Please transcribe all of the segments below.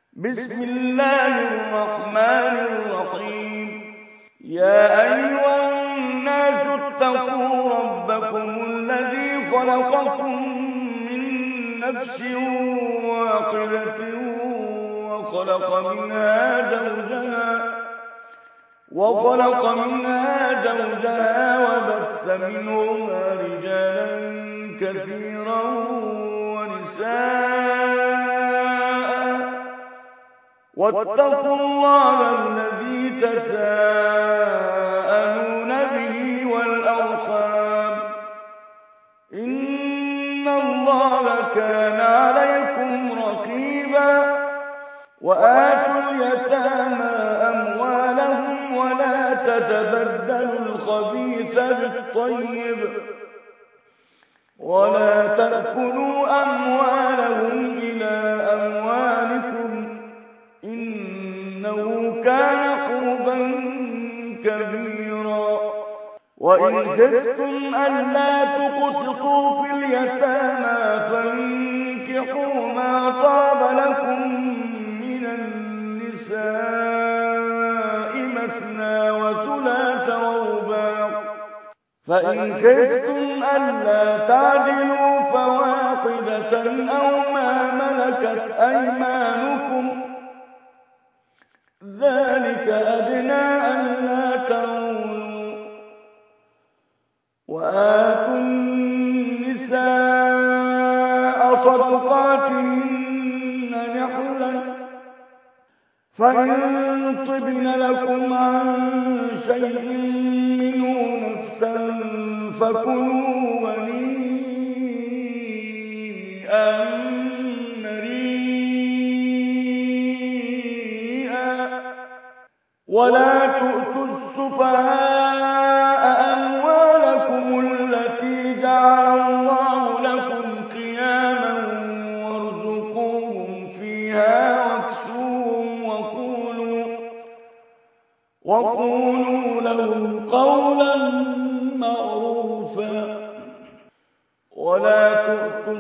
بسم الله الرحمن الرحيم. يا أيها الناس اتقوا ربكم الذي خلقكم من نفس واحدة وخلق منها زوجها وبث منهما رجالا كثيرا ونساء، واتقوا الله الذي تساءلون به والأرحام، إن الله كان عليكم رقيبا. وآتوا اليتامى أموالهم ولا تتبدلوا الخبيث بالطيب ولا تأكلوا أموالهم إلى أموالكم، إنه كان حوبا كبيرا. وإن خفتم ألا تقسطوا في اليتامى فانكحوا ما طاب لكم من النساء مثنى وثلاث ورباع، فإن خفتم ألا تعدلوا فواحدة أو ما ملكت أيمانكم، ذلك أدنى ألا تعولوا. وآتوا النساء صدقاتهن نحلة، فإن طبن لكم عن شيء منه نفسا فكلوا هنيئا مريئا. ولا تؤتوا السفهاء أموالكم التي جعل الله لكم قياما وارزقوهم فيها واكسوهم وقولوا لهم قولا معروفا. ولا تؤتوا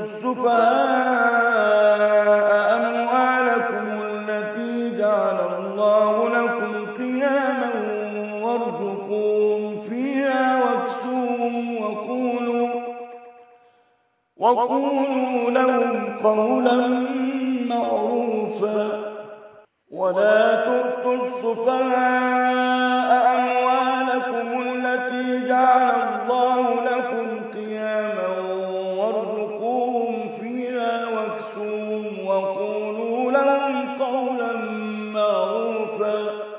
السفهاء أموالكم التي جعل الله لكم قياما وارزقوهم فيها واكسوهم وقولوا لهم قولا معروفا. ولا تؤتوا السفهاء أموالكم التي جعل الله لكم قياما وارزقوهم فيها واكسوهم وقولوا لهم قولا معروفا.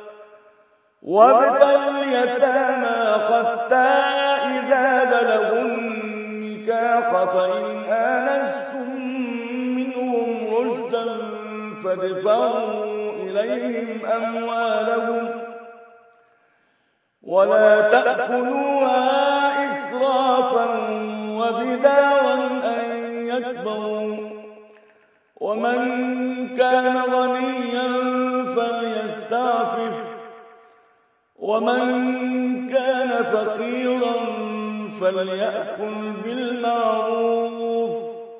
وابتلوا اليتامى حتى إذا بلغوا النكاح، فإن آنستم منهم رشدا فادفعوا إليهم أموالهم ولا تأكلوها إسرافا وبدارا أن يكبروا. ومن كان غنيا فليستعفف، ومن كان فقيرا فليأكل بالمعروف.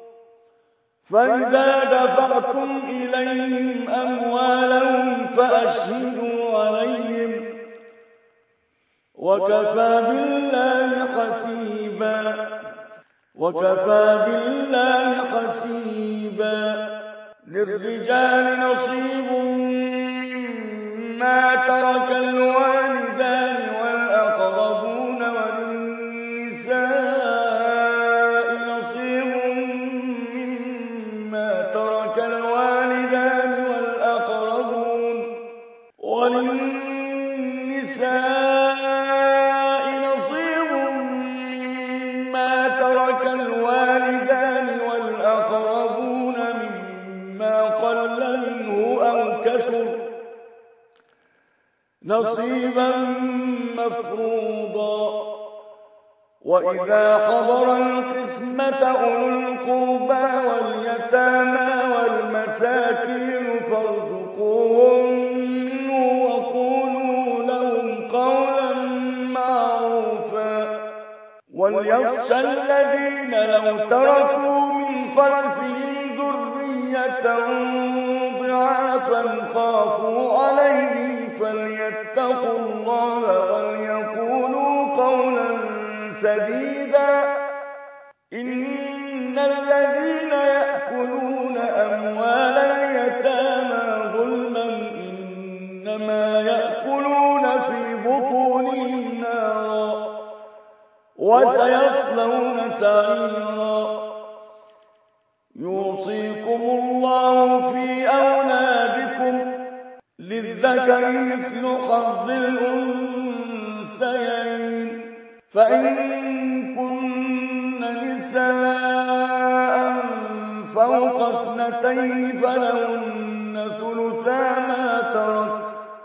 فإذا دفعتم إليهم أموالهم فأشهدوا عليهم، وكفى بالله حسيبا. للرجال نصيب مما ترك الوالدان والأقربون، وللنساء نصيب مما ترك الوالدان والأقربون مما قل منه أو كثر، نصيبا مفروضا. وإذا حضر القسمة أولو القربى واليتامى والمساكين فارزقوهم منه وقولوا لهم قولا معروفا. وليخشى الذين لو تركوا من خلفهم ذرية ضعافا خافوا عليهم فليتقوا الله وليقولوا قولا سديدا. إن الذين يأكلون أموال اليتامى ظلما إنما يأكلون في بطونهم نارا وسيصلون سعيرا. يوصيكم الله في أولادكم للذكر مثل حظ الأنثيين، فإن كن نساء فوق 2 فلهن ثلثا ما ترك،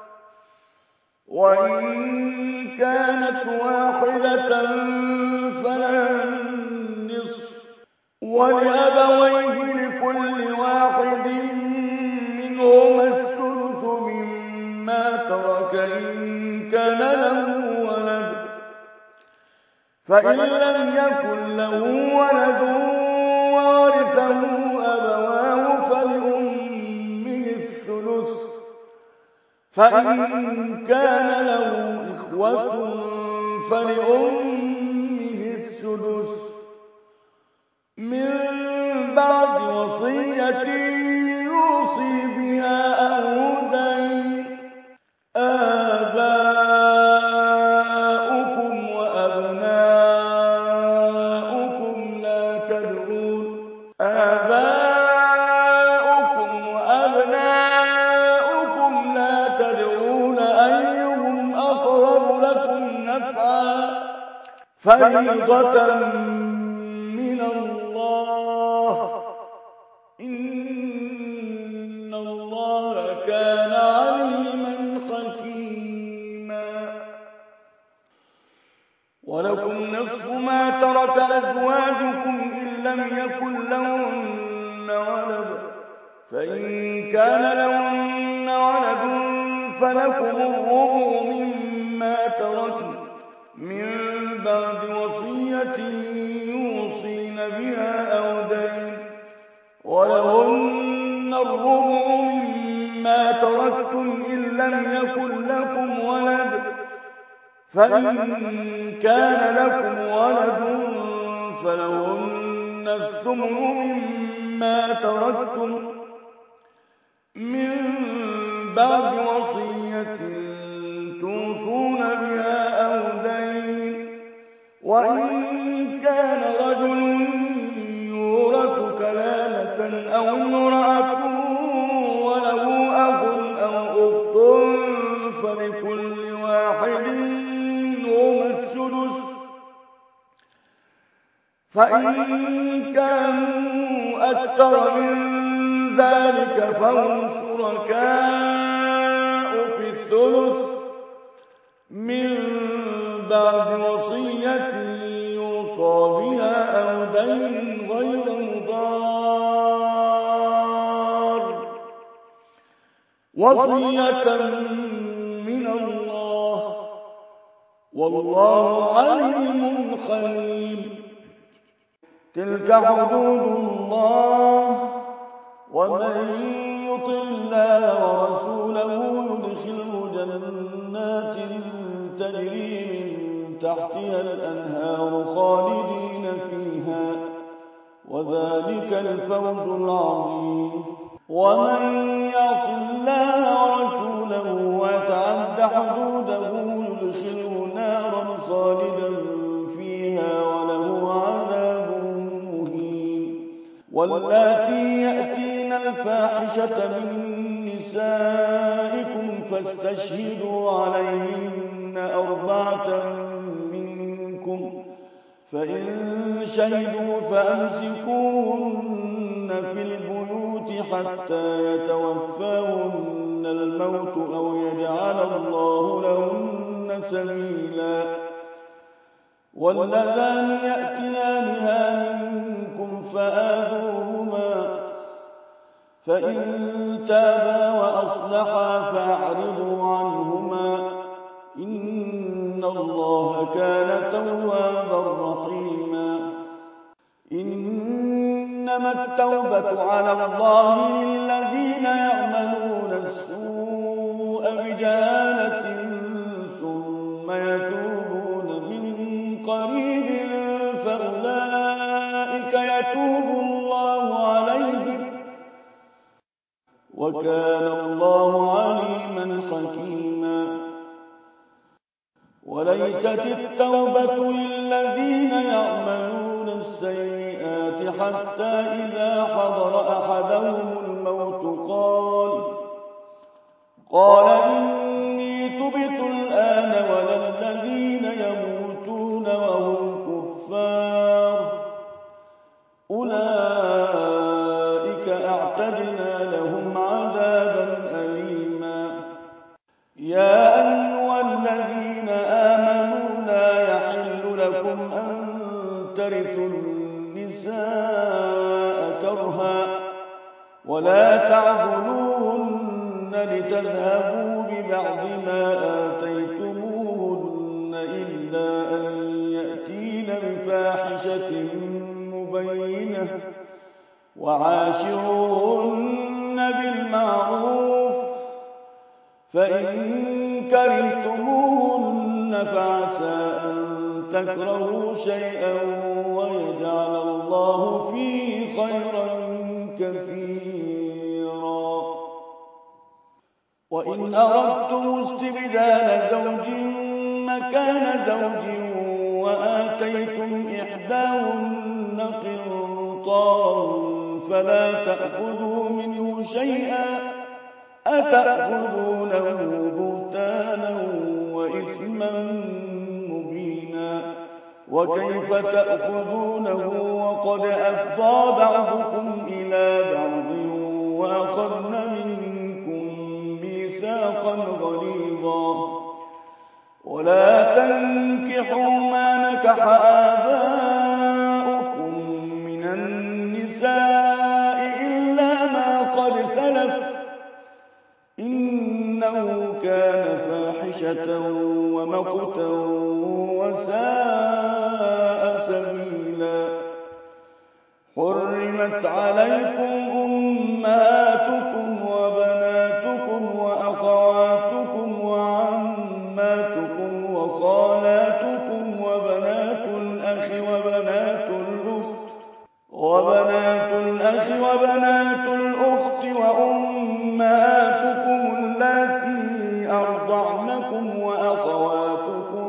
وإن كانت واحدة فلها النصف، ولأبويه لكل واحد منهما السدس مما ترك إن كان له ولد، فإن لم يكن له ولد وورثه أبواه فلأمه الثلث، فإن كان له إخوة فلأمه السدس من بعد وصية يوصي بها أو دين. آباؤكم وأبناؤكم لا تدرون أيهم أقرب لكم نفعا، فريضة من الله، إن الله كان عليما حكيما. ولكم نصف ما ترك أزواجكم إن لم يكن لهن ولد، فإن كان لهن ولد فلكم الربع مما تركن من بعد وصية يوصين بها أو دين، ولهن الربع مما تركتم إن لم يكن لكم ولد، فإن كان لكم ولد فلهن الثمن مما تركتم من بعد وصية توصون بها أو دين، وإن كان رجل يورث كلالة أو امرأة وله أخ أو أخت فلكل واحد منهما السدس، فإن كانوا أكثر من ذلك فهم شركاء في الثلث من بعد وصية يوصى بها أو دين غير مضار، وصية من الله، والله عليم حليم. تلك حدود الله، ومن يطع الله ورسوله يدخله جنات تجري من تحتها الأنهار خالدين فيها، وذلك الفوز العظيم. ومن يعص الله ورسوله ويتعد حدوده يدخله نارا خالدا فيها وله عذاب مهين. واللاتي يأتين الفاحشة من نسائكم فاستشهدوا عليهن 4 منكم، فإن شهدوا فأمسكوهن في البيوت حتى يتوفاهن الموت أو يجعل الله لهن سبيلا. واللذان يأتيانها منكم فآذوهما، فإن تابا وأصلحا فأعرضوا عنهما، إن الله كان توابا رحيما. إنما التوبة على الله للذين يعملون وكان الله عليما حكيما. وليست التوبة للذين يعملون السيئات حتى إذا حضر أحدهم الموت قال إني تبت الآن ولا الذين يموتون وهم كفار أولئك أعتدنا لهم عذابا أليما. يا أيها الذين آمنوا لا يحل لكم أن ترثوا النساء كرها ولا تعضلوهن لتذهبوا ببعض ما آتيتموهن إلا أن يأتين بفاحشة مبينة وعاشروهن بالمعروف فإن كرهتموهن فعسى أن تكرهوا شيئا ويجعل الله فيه خيرا كثيرا. وإن أردتم استبدال زوج مكان زوج وآتيتم إحداهن قنطارا فلا تأخذوا منه شيئا أتأخذونه بهتانا وإثما مبينا. وكيف تأخذونه وقد أفضى بعضكم إلى بعض وأخذن منكم ميثاقا غليظا. ولا تنكحوا ما نكح آباؤكم من النساء إلا ما قد سلف إنه كان فاحشة ومقتا وساء سبيلا. حرمت عليكم أمهاتكم وبناتكم وأخواتكم وعماتكم وخالاتكم وبنات الأخ وبنات الأخت وأمهاتكم اللاتي أرضعنكم وأخواتكم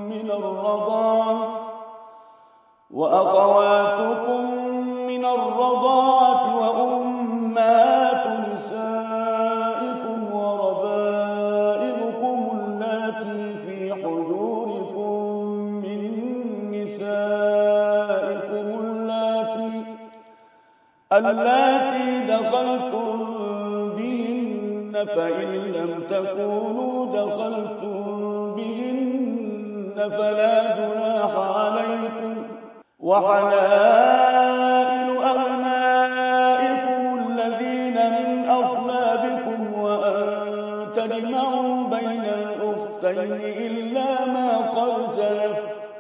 من الرضاعة وأمهات نسائكم وربائبكم اللاتي في حجوركم من نسائكم اللاتي دخلتم بهن فإن لم تكونوا دخلتم بهن فلا جناح عليكم. وحلائل أبنائكم الذين من أصلابكم وأن تجمعوا بين الأختين إلا ما قد سلف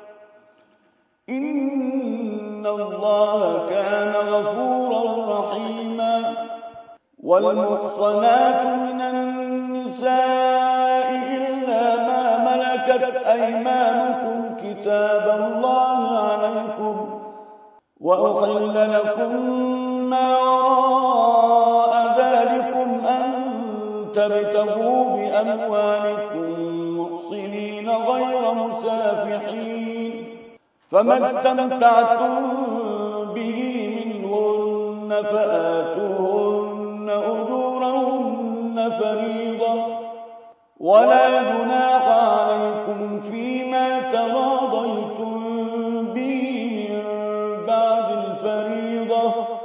إن الله كان غفورا رحيما. والمحصنات من النساء إلا ما ملكت أيمانكم كتاب الله عليكم وأحل لكم ما وراء ذلكم أن تبتغوا بأموالكم محصنين غير مسافحين فما استمتعتم به منهن فآتوهن أجورهن فريضة ولا جناح عليكم فيما تراضيتم به من بعد الفريضة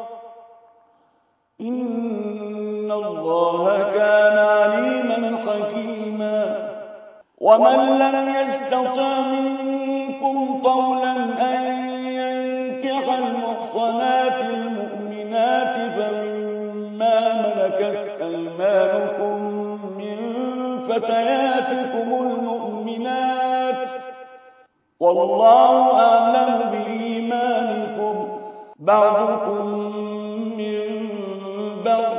إن الله كان عليما حكيما. ومن لم يستطع منكم طولا أن ينكح المحصنات المؤمنات فمما ملكت أيمانكم من فتياتكم المؤمنات والله أعلم بإيمانكم بعضكم من بعض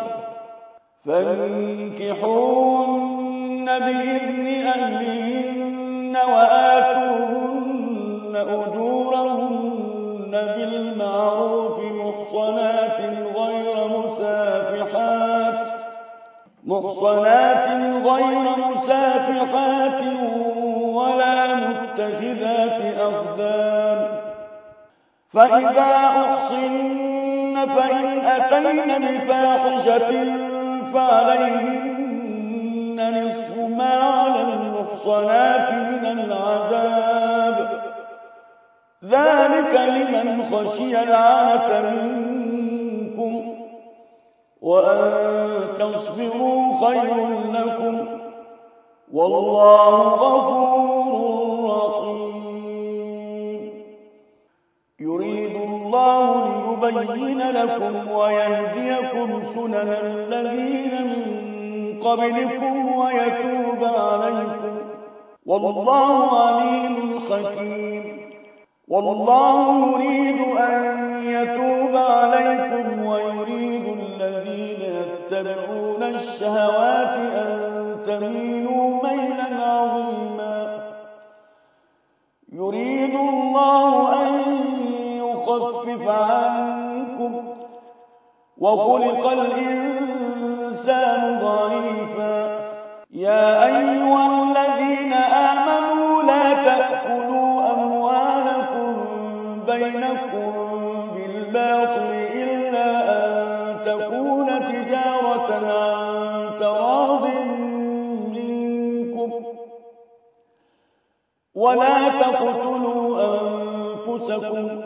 فانكحوهن بإذن أهلهن وآتوهن أجورهن بالمعروف محصنات غير مسافحات محصنات غير مسافحات ولا متخذات أخدان فإذا أحصن فإن أتين بفاحشة فعليهن نصف ما على المحصنات من العذاب ذلك لمن خشي العنة منكم وأن تصبروا خير لكم والله غفور رحيم يريد الله ليبين لكم ويهديكم سنن الذين من قبلكم ويتوب عليكم والله عليم حكيم والله يريد أن يتوب عليكم ويريد الذين يتبعون الشهوات أن تميلوا ميلا عظيما يريد الله أن يخفف عنكم وخلق الإنسان ضعيفا يا أيها الذين آمنوا لا تأكلوا أموالكم بينكم بالباطل إلا أن تكون تجارة عن تراض منكم ولا تقتلوا أنفسكم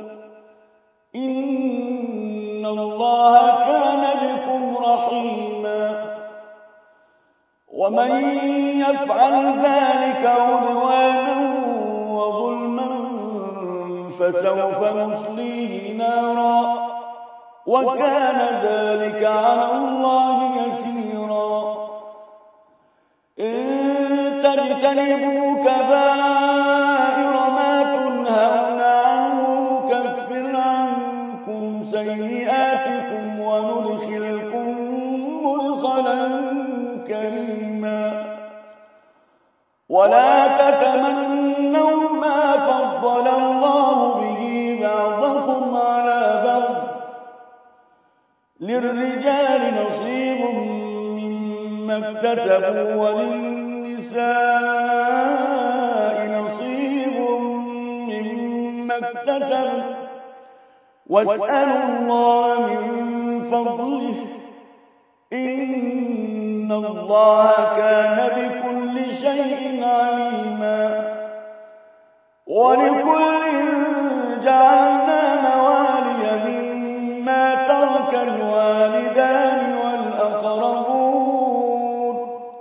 إن الله كان بكم رحيما ومن يفعل ذلك عدوانا وظلما فسوف نصليه نارا وكان ذلك على الله يسيرا إن تجتنبوا كبائر ما تنهون عنه نكفر عنكم سيئاتكم وندخلكم مدخلا كريما ولا تتمنوا ما فضل الله به بعضكم على بعض للرجال نصيب مما اكتسبوا وللنساء نصيب مما اكتسبوا واسألوا الله من فضله إن الله كان بكل شيء عليما ولكل جعلنا موالي مما ترك الوالدان والأقربون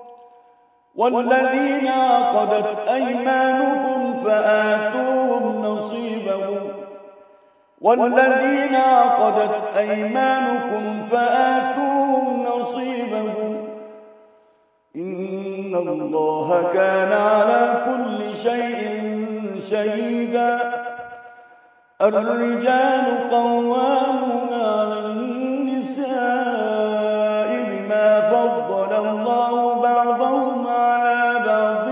والذين عقدت أيمانكم فآتوهم نصيبهم والذين عقدت أيمانكم فآتوهم نصيبهم إن الله كان على كل شيء شهيدا الرجال قوامون على النساء بما فضل الله بعضهم على بعض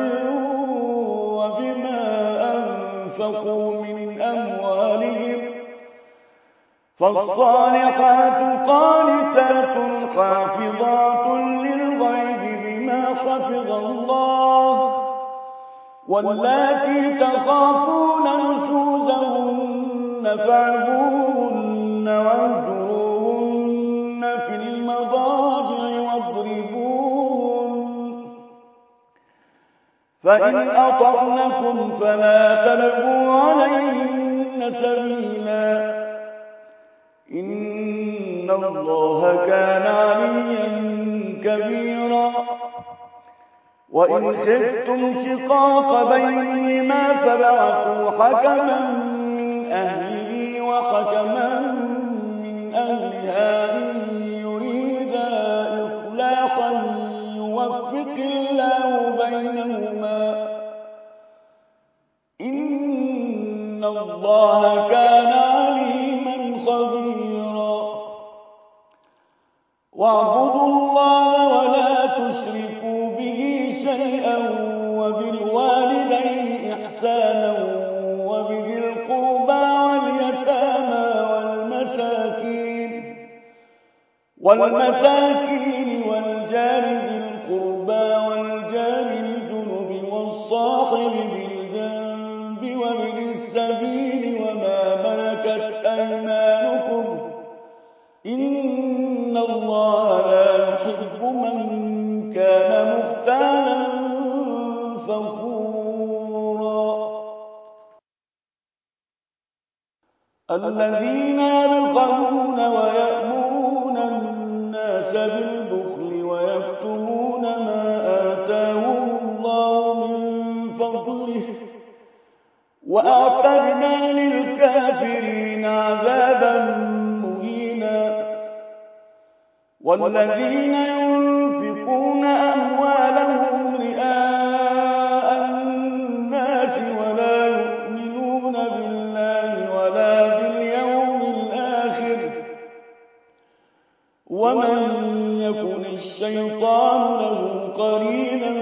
وبما أنفقوا من أموالهم فالصالحات قانتات حافظات للغيب بما حفظ الله واللاتي تخافون نشوزهن فاعظوهن واهجروهن في المضاجع واضربوهن فإن أطعنكم فلا تبغوا عليهن سبيلا إن الله كان عليا كبيرا وإن خفتم شقاق بينهما فبعثوا حكما من أهله وحكما من أهلها إن يريدا إصلاحا يوفق الله بينهما إن الله كان عليما خبيرا واعبدوا الله ولا تشركوا به شيئا وبالوالدين إحسانا وبذي القربى واليتامى والمساكين والجار ذي الذين يبخلون ويأمرون الناس بالبخل ويكتمون ما آتاهم الله من فضله وأعتدنا للكافرين عذابا مهينا والذين ينفقون أموالهم رئاء الناس ولا يؤمنون بالله ولا باليوم الآخر ومن يكن الشيطان له قرينا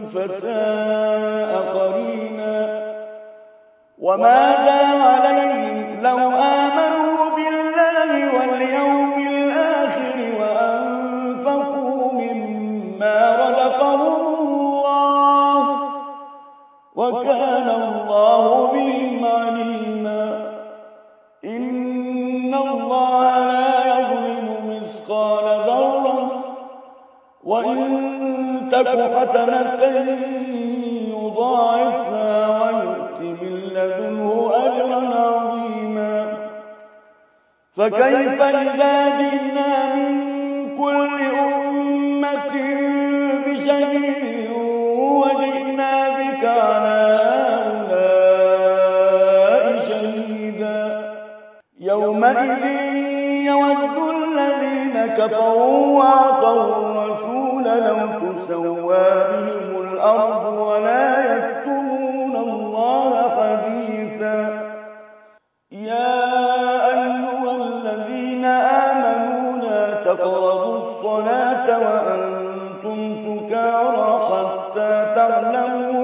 فساء قرينا وماذا عليهم لو آمنوا بالله واليوم الآخر وأنفقوا مما رزقهم الله وكان الله بهم عليما إن الله لا يظلم مثقال ذرة وإن تك حسنة يضاعفها ويؤت من لدنه أجرا عظيما فكيف إذا جئنا من كل أمة بشهيد وجئنا بك على هؤلاء شهيدا يومئذ يود الذين كفروا وعصوا الرسول لو تسوى بهم الأرض ولا يكتمون الله حديثا يا أيها الذين آمنوا لا تقربوا الصلاة وأنتم سكارى حتى تعلموا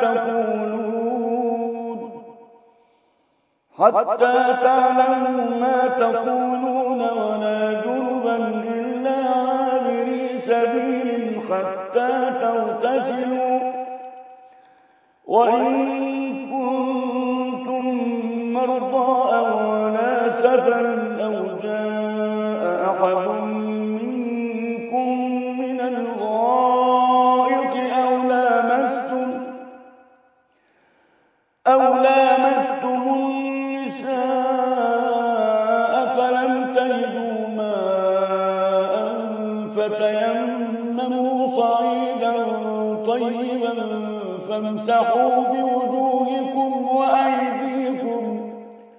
ما تقولون ولا جنبا إلا عابري سبيل حتى تغتسلوا وإن كنتم مرضى أو على سفر أو جاء أحد منكم من الغائط أو لامستم النساء فلم تجدوا ماء فتيمموا صعيدا طيبا فامسحوا بوجوهكم وأيديكم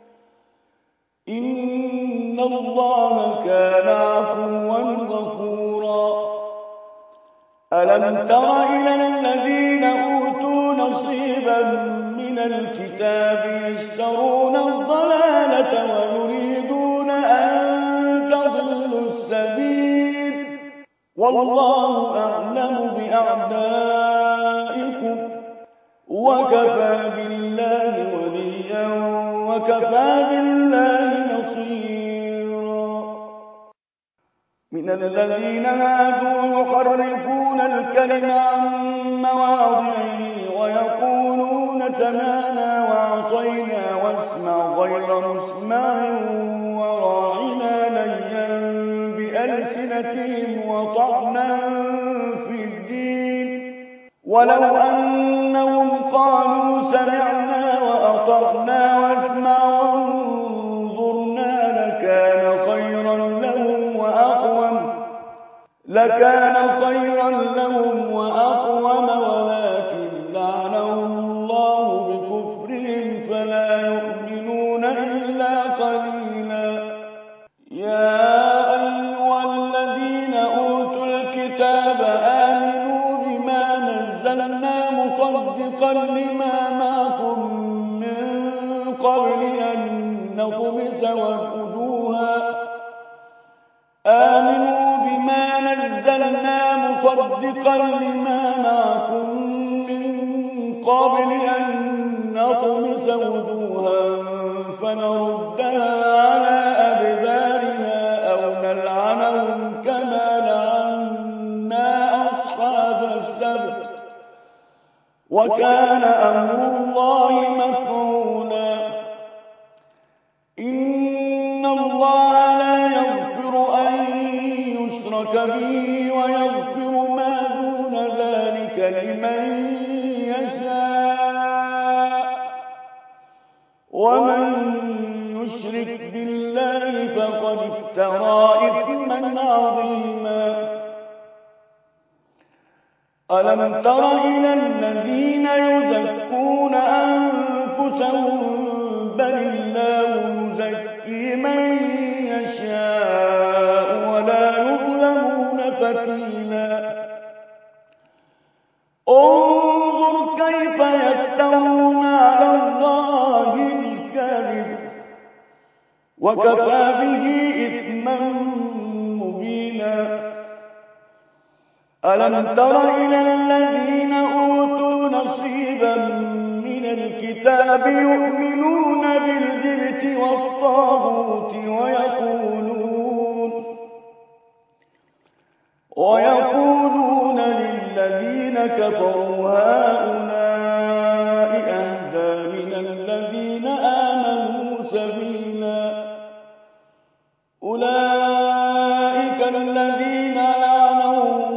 إن الله كان عفوا غفورا ألم تر إلى الذين أوتوا نصيبا من الكتاب يشترون الضلالة ويريدون أن تضلوا السبيل والله أعلم بأعدائكم وكفى بالله وليا وكفى بالله نصيرا من الذين هادوا يحرفون الكلم عن مواضعه ويقولون سمعنا وعصينا واسمع غير مسمع وراعنا ليا بألسنتهم وطعنا في الدين ولو أنهم قالوا سمعنا وأطعنا واسمع وانظرنا لكان خيرا لهم وأقوم ولكن لعنهم الله بكفرهم فلا يؤمنون إلا قليلا يا أيها الذين أوتوا الكتاب آمنوا بما نزلنا مصدقا لما معكم من قبل أن نطمس وجوها مصدقا لما معكم من قبل أن نطمس وجوها فنردها على أدبارها أو نلعنهم كما لعنا أصحاب السبت وكان أمر الله مفعولا إن الله لا يغفر أن يشرك به ويغفر ما دون ذلك لمن يشاء ومن يشرك ألم تر إلى الذين يزكون أنفسهم بل الله يزكي من يشاء ولا يظلمون فتيلا انظر كيف يفترون على الله الكذب وكفى به إثما مبينا ألم تر إلى الذين أوتوا نصيبا من الكتاب يؤمنون بالجبت والطاغوت ويقولون للذين كفروا هؤلاء أهدى من الذين آمنوا سبيلا أولئك الذين لعنهم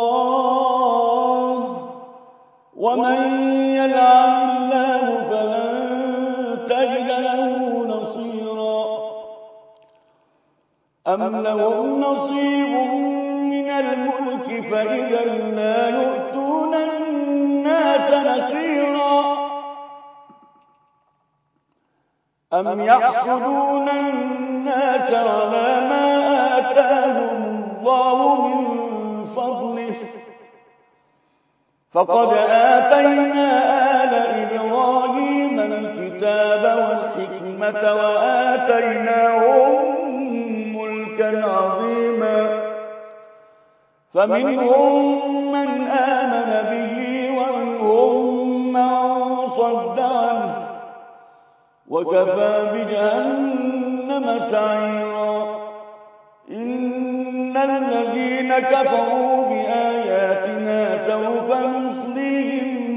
الله ومن يلعن الله فلن تجد له نصيرا أم لهم نصيب من الملك فإذا لا يؤتون الناس نقيرا أم يحسدون الناس على ما آتاهم الله من فضله فقد آتينا آل إبراهيم الكتاب والحكمة وآتيناهم ملكا عظيما فمنهم من آمن به ومنهم من صد عنه وكفى بجهنم سعيرا إن الذين كفروا بآياتنا سوف نصليهم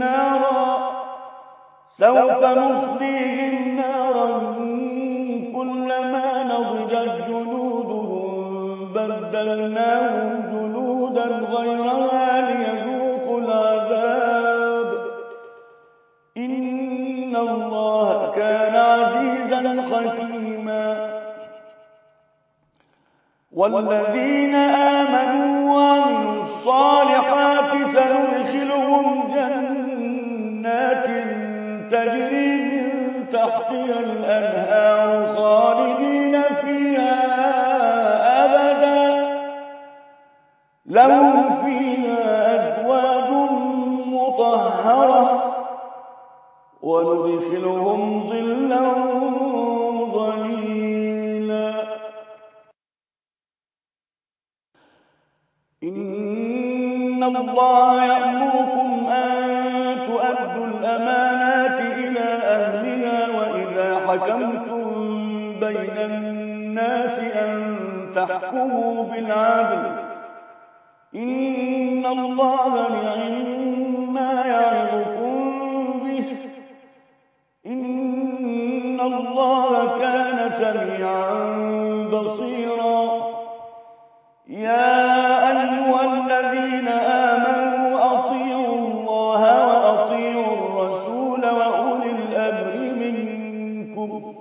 نارا كلما نضجت جلودهم بدلناهم جلودا غيرها ليذوقوا العذاب إن الله كان عزيزا حكيما والذين آمنوا وعملوا الصالحات سندخلهم جنات تجري من تحتها الأنهار خالدين فيها أبدا لهم فيها أزواج مطهرة وندخلهم ظلا ظليلا إن الله يأمركم أن تؤدوا الأمانات إلى أهلها وإذا حكمتم بين الناس أن تحكموا بالعدل إن الله نعم يعظكم به إن الله كان سميعا بصيرا يا أيها الذين آمنوا أطيعوا الله وأطيعوا الرسول وأولي الأمر منكم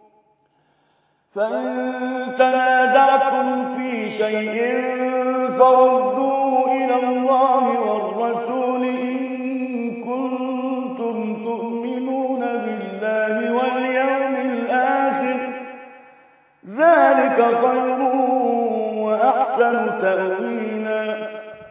فإن تنازعتم في شيء فردوه إلى الله والرسول إن كنتم تؤمنون بالله واليوم الآخر ذلك خير وأحسن تأويلا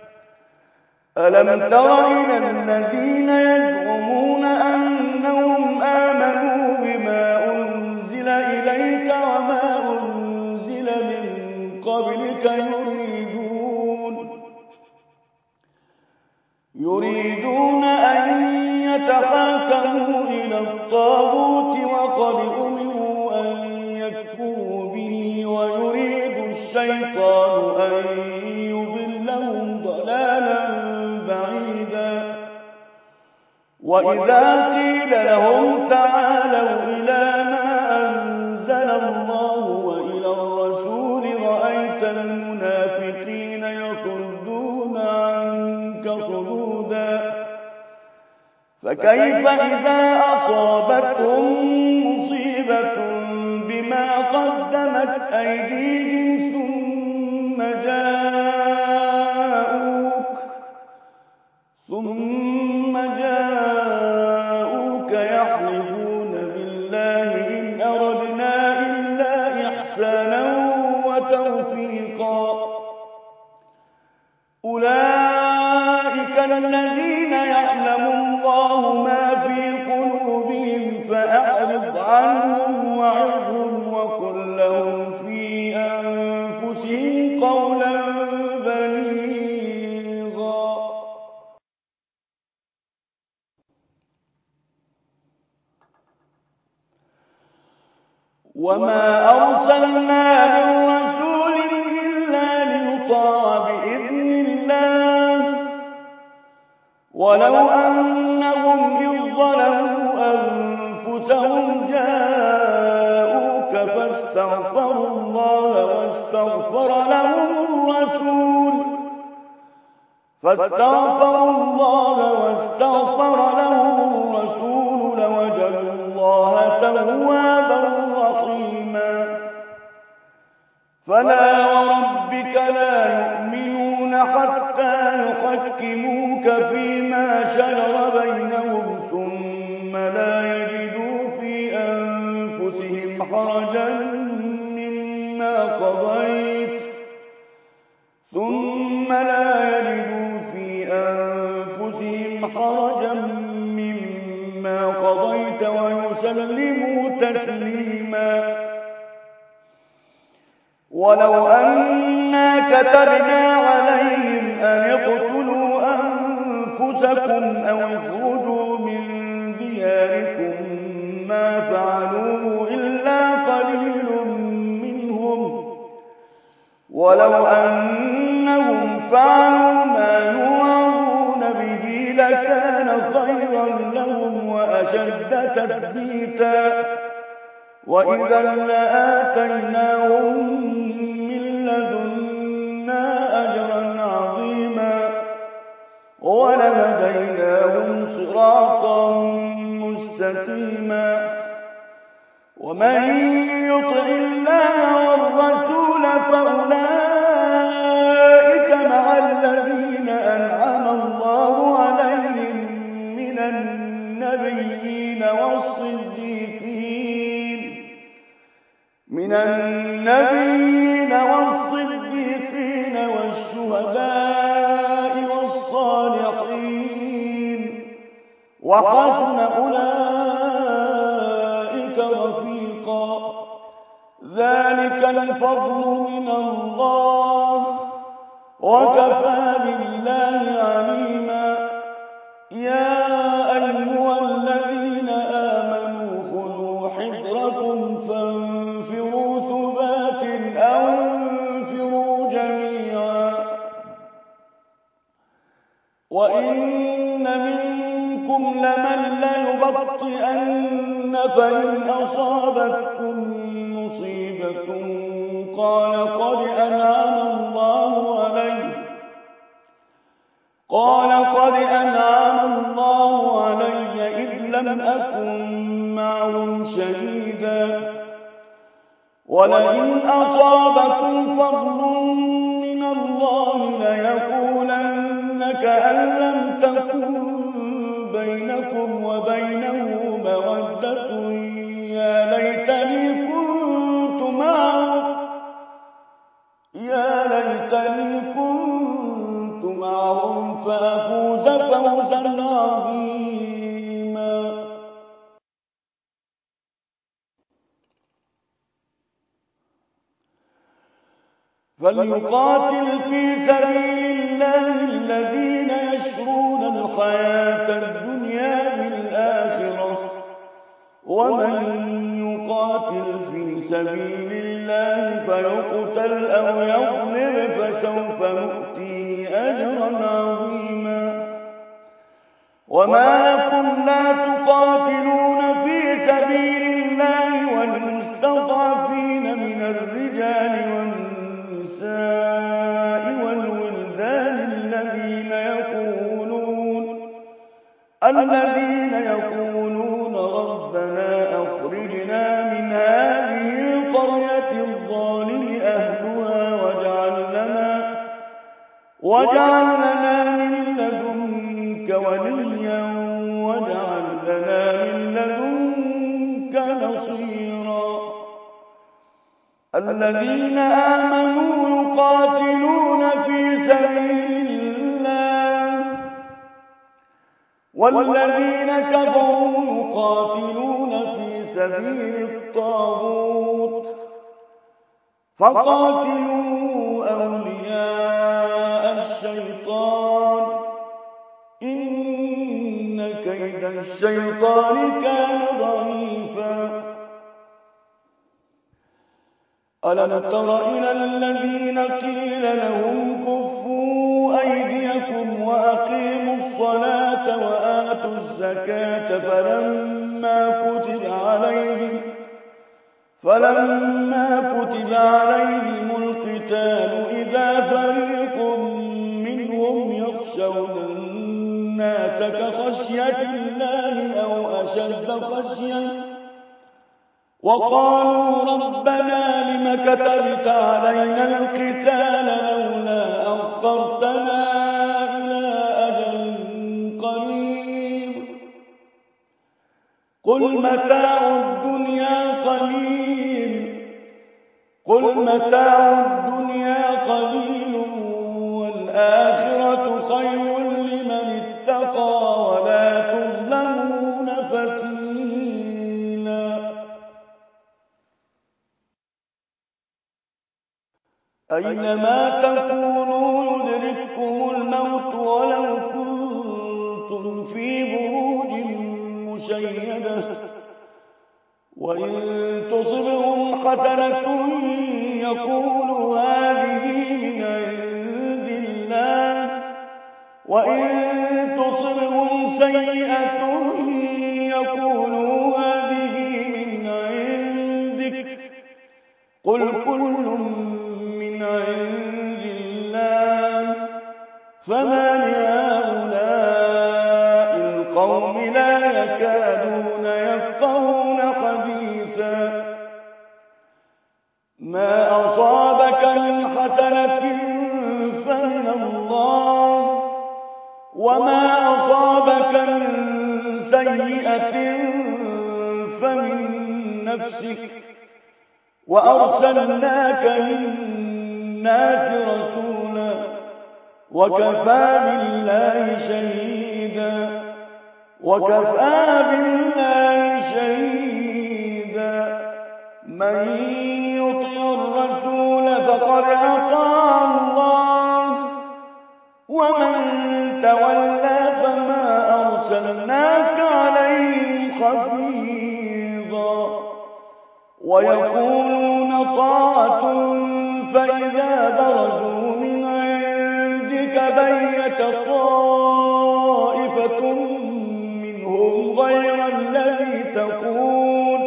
ألم تر إلى الذين يزعمون أنهم آمنوا بما أنزل إليك وما أنزل من قبلك يريدون أن يتحاكموا إلى الطاغوت وقد أمروا أن يكفروا به ويريد الشيطان أن يضلهم ضلالا بعيدا وإذا قيل لهم تعالوا إلى ما أنزل الله وإلى الرسول رأيت المنافقين يصدون عنك صدودا فكيف إذا أصابتهم مصيبة بما قدمت أيديهم ثم جاءوك يحلفون بالله إن أردنا إلا إحسانا وتوفيقا أولئك الذين يعلم الله ما في قلوبهم فأعرض عنهم وعظهم وقل لهم في أنفسهم قولا بليغا وما أرسلنا من رسول إلا ليطاع بإذن الله ولو أنهم إذ ظلموا أنفسهم جاءوك فاستغفروا الله واستغفر لهم الرسول لوجدوا الله توابا رحيما فلا وربك لا يؤمنون حتى يحكموك فيما شجر بينهم ثم لا يجدوا في أنفسهم حرجا مما قضيت ويسلموا تسليما ولو أنا كتبنا عليهم أن اقتلوا أنفسكم أو اخرجوا من دياركم ما فعلوه إلا قليل منهم ولو أنهم فعلوا ما يوعظون به لكان خيرا لهم وأشد تثبيتا وإذا لآتيناهم من لدنا أجرا عظيما ولهديناهم صراطا مستقيما ومن يطع الله والرسول فأولئك مع الذين أنعم الله عليهم من النبيين والصديقين والشهداء والصالحين وحسن أولئك رفيقا ذلك الفضل من الله وكفى بالله عليما يا أيها الذين آمنوا خذوا حذركم فانفروا ثبات أو انفروا جميعا وإن منكم لمن ليبطئن فإن أصابتكم مصيبة قال قد أنعم الله علي إذ لم أكن معهم شهيدا ولئن أصابكم فضل من الله ليقولن كأن لم تكن بينكم وبينه مودة يا ليتني كنت معهم فأفوز فوزا عظيما فليقاتل في سبيل الله الذين يشرون الحياة الدنيا بالآخرة ومن يقاتل في سبيل الله فيقتل أو يغلب فسوف نؤتيه أجرا عظيما وما لكم لا تقاتلون في سبيل الله والمستضعفين من الرجال والنساء والولدان الذين يقولون ربنا أخرجنا من هذه القرية الظالم أهلها واجعل لنا من لدنك الذين آمنوا يقاتلون في سبيل الله والذين كفروا يقاتلون في سبيل الطاغوت فقاتلوا أولياء الشيطان إن كيد الشيطان كان ضعيفا ألم تر إلى الذين قيل لهم كفوا أيديكم وأقيموا الصلاة وآتوا الزكاة فلما كتب عليهم القتال إذا فريق منهم يخشون الناس كخشية الله أو أشد خشية وقالوا ربنا لم كتبت علينا القتال لولا أخرتنا إلى أجل قريب قل متاع الدنيا قليل والآخرة خير لمن اتقى ولا تظلمون فتيلا أينما تكونوا يدرككم الموت ولو كنتم في بروج مشيدة وإن تصبهم حسنة يقولوا هذه من عند الله وإن تصبهم سيئة يقولوا هذه من عندك قل كل من عند الله فما لهؤلاء القوم لا يكادون يفقهون حديثا ما أصابك من حسنة فمن الله وما أصابك من سيئة فمن نفسك وأرسلناك للناس رسولا وكفى بالله شهيدا من يطع الرسول فقد أطاع الله ومن تولى فما أرسلناك عليهم حفيظا ويقولون طاعة فإذا برزوا من عندك بيت طائفة منهم غير الذي تقول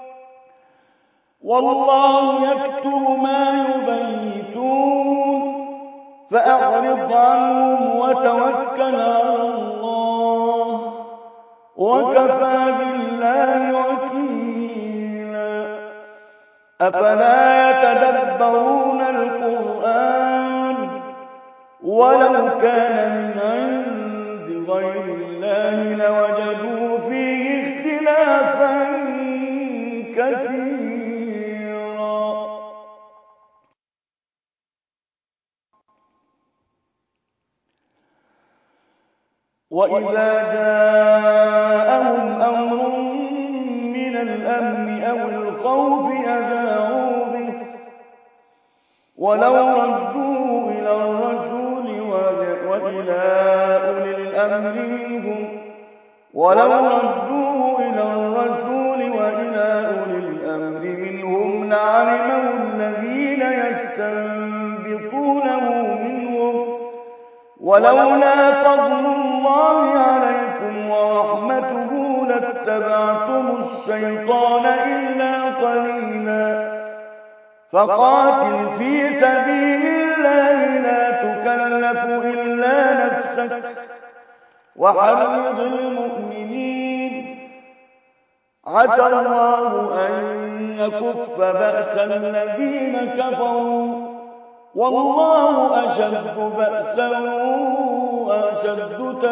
والله يكتب ما يبيتون فأعرض عنهم وتوكل على الله وكفى بالله وكيلا أفلا يتدبرون القرآن ولو كان من عند غير الله لوجدوا فيه اختلافا كثيرا وإذا جاءهم أمر من الأمن أو الخوف أذاعوا به ولو ردوه إلى الرسول وإلى أولي الأمر منهم لعلمه الذين يستنبطونه منهم ولولا فضل الله عليكم ورحمته لاتبعتم الشيطان إلا قليلا فقاتل في سبيل الله لا تكلف إلا نفسك وحرض المؤمنين عسى الله أن يكف بأس الذين كفروا والله أشد بأسا وأشد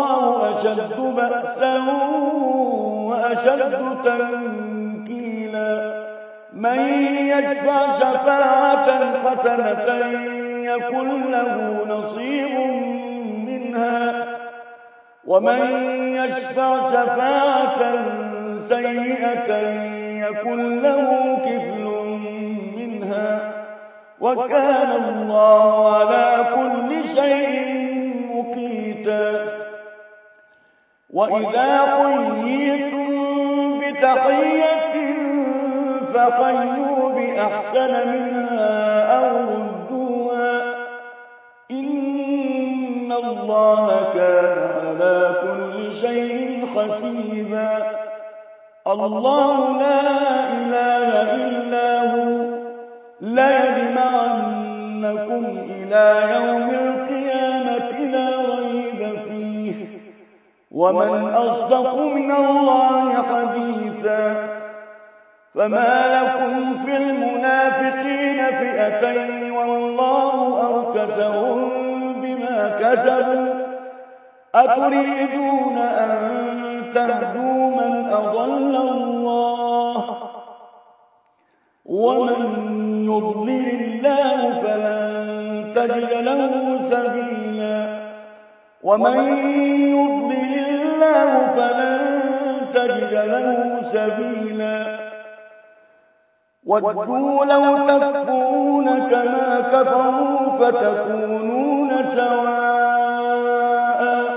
تنكيلا من يشفع شفاعة حسنة يكن له نصيب منها ومن يشفع شفاعة سيئة يكن له كفل منها وكان الله على كل شيء مقيتا. وإذا حييتم بتحية فحيوا بأحسن منها أو ردوها إن الله كان على كل شيء حسيبا. الله لا إله إلا هو ليجمعنكم إلى يوم القيامة لا ريب فيه ومن أصدق من الله حديثا. فما لكم في المنافقين فئتين والله أركسهم بما كسبوا أتريدون أن تهدوا من أضل الله ومن يضلل الله فلن تجد له سبيلا ومن يضلل الله فلن تجد له سبيلا. ودوا لو تكفرون كما كفروا فتكونون سواء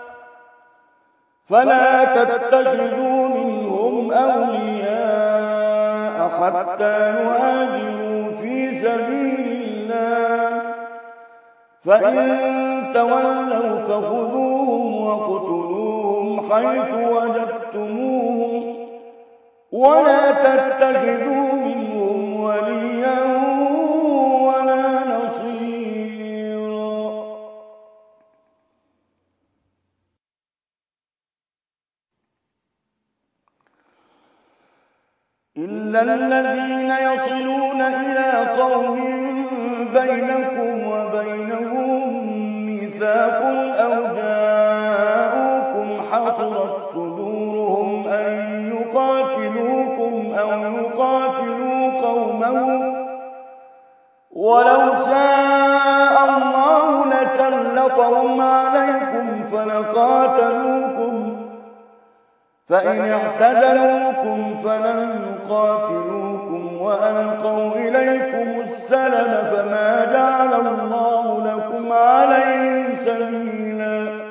فلا تتخذوا منهم أولياء حتى يهاجروا في سبيل الله فإن تولوا فخذوهم وقتلوهم حيث وجدتموهم ولا تتخذوا منهم وليا ولا نصيرا. إلا الذين يصلون إلى قوم بينكم وبينهم ميثاق أو جاءوكم حصرت صدورهم أن يقاتلوكم أو يقاتلوا قومهم ولو شاء الله لسلطهم عليكم فلقاتلوكم فإن اعتزلوكم فلم يقاتلوكم وألقوا إليكم السلم فما جعل الله لكم عليهم سبيلا.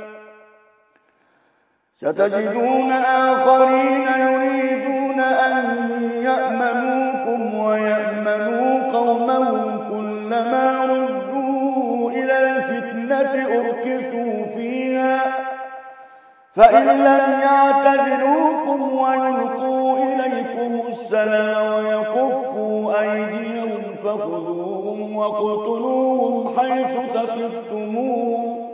ستجدون آخرين يريدون أن يأمنوكم ويأمنوا قومهم كلما ردوا إلى الفتنة أركسوا فيها فإن لم يعتزلوكم ويلقوا إليكم السلام ويكفوا أيديهم فخذوهم وقتلوهم حيث ثقفتموهم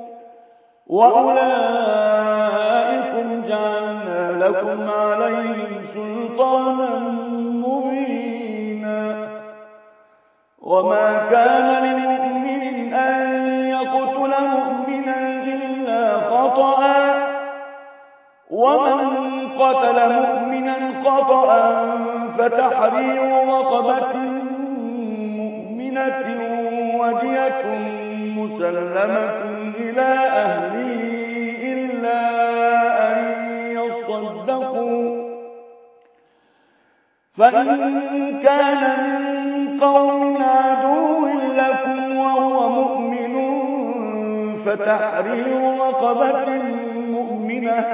وأولئكم جعلنا لكم عليهم سلطانا مبينا. وما كان لمؤمن أن يقتل مؤمنا إلا خطأ ومن قتل مؤمنا خطأ فتحرير رقبة مؤمنة ودية مسلمة إلى أهله إلا أن يصدقوا فإن كان من قوم عدو لكم وهو مؤمن فتحرير رقبة مؤمنة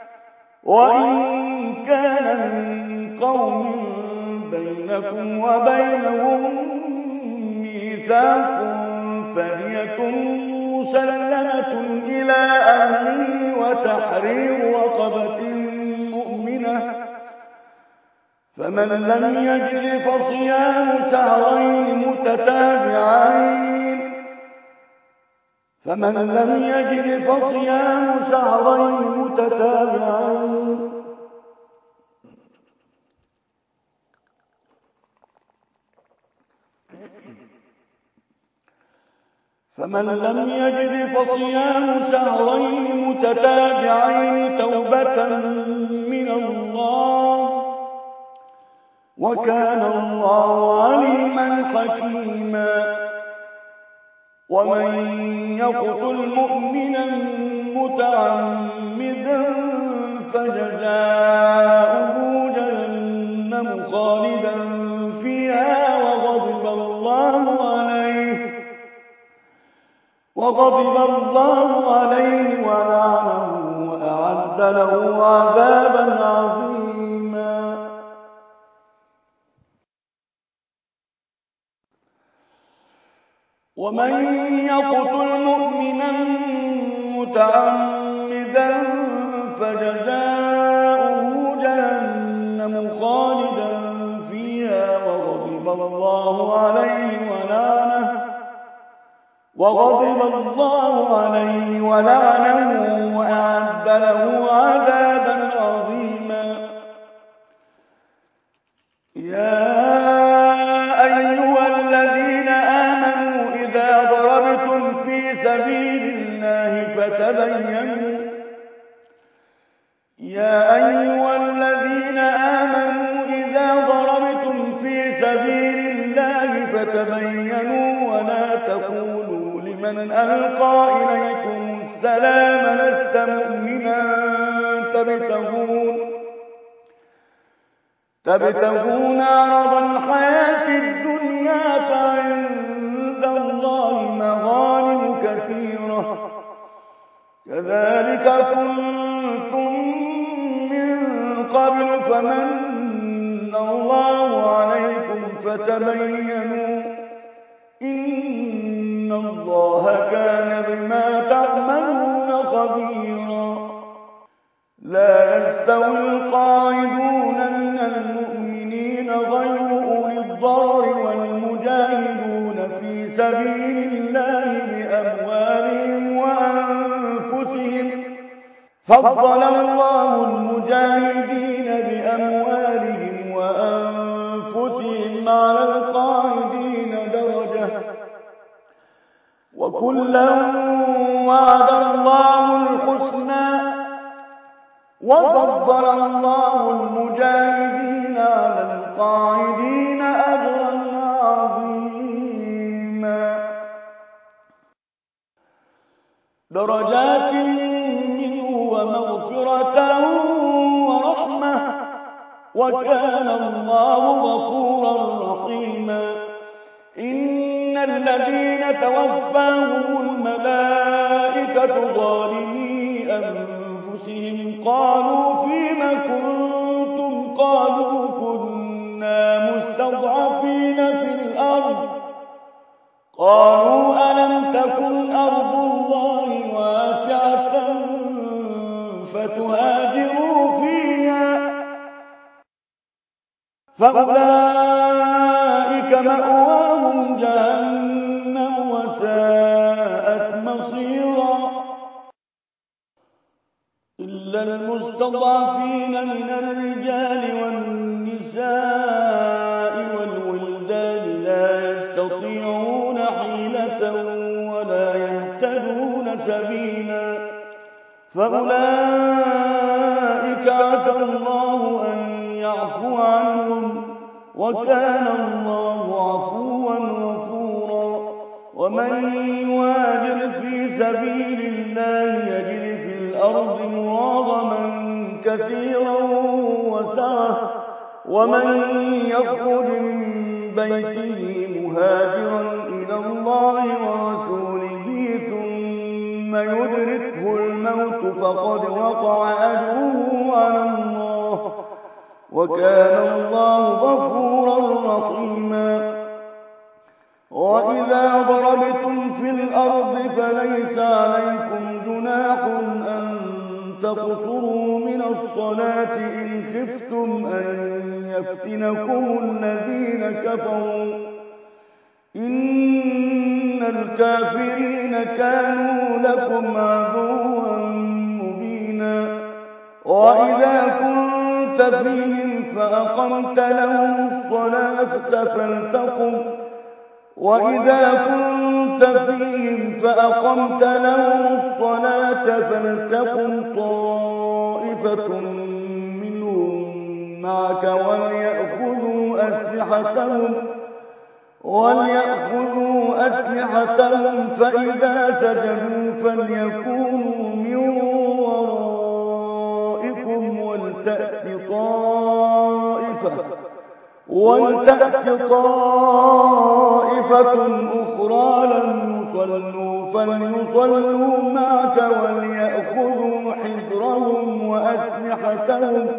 وإن كان من قوم بينكم وبينهم ميثاق فدية مسلمة إلى أهله وتحرير رقبة مؤمنة فمن لم يجد فصيام شهرين متتابعين توبة من الله وكان الله عليما حكيما. ومن يقتل مؤمنا متعمدا فجزاؤه جهنم خالدا فيها وغضب الله عليه ولعنه وأعد له عذابا عظيما. ومن يقتل مؤمنا متعمدا فجزاؤه جهنم خالدا فيها وغضب الله عليه ولعنه وأعد له عذابا عظيما. يا أيها الذين آمنوا إذا ضربتم في سبيل الله فتبينوا ولا تقولوا لمن ألقى إليكم السلام لست مؤمنا تبتغون عرض الحياة الدنيا فعند الله مغانم كثيرة كذلك كنتم من قبل فمن الله عليكم فتبينوا إن الله كان بما تعملون خبيرا. لا يستوي القاعدون من المؤمنين غير أولي الضرر والمجاهدون في سبيل الله بأموالهم وأنفسهم فضل الله المجاهدين بأموالهم وأنفسهم على القاعدين درجة وكلا وعد الله الحسنى وفضل الله المجاهدين على القاعدين أجرا عظيما. درجات منه ومغفرة ورحمة وكان الله غفورا رحيما. إن الذين توفاهم الملائكة ظالمي أنفسهم قالوا فيم كنتم قالوا كنا مستضعفين في الأرض قالوا ألم تكن أرض الله واسعة فتهاجروا فيها فأولئك مأواهم جهنم وساءت مصيرا. إلا المستضعفين من الرجال والنساء والولدان لا يستطيعون حيلة ولا يهتدون سبيلا فأولئك عسى الله أن يعفو عنهم وكان الله عفوا غفورا. ومن يهاجر في سبيل الله يجد في الأرض مراغما كثيرا وسعة ومن يخرج من بيته مهاجرا إلى الله ورسوله ثم يدركه الموت فقد وقع أجره على الله وكان الله غفورا رحيما. وإذا ضربتم في الأرض فليس عليكم جناح أن تقصروا من الصلاة إن خفتم أن يفتنكم الذين كفروا إن الكافرين كانوا لكم عدوا مبينا. وإذا كنت فيهم فأقمت لهم الصلاة فلتقم طائفة منهم معك وليأخذوا وليأخذوا أسلحتهم فإذا سجدوا فليكونوا من ورائكم ولتأت طائفة أخرى لم يصلوا فليصلوا معك وليأخذوا حذرهم وأسلحتهم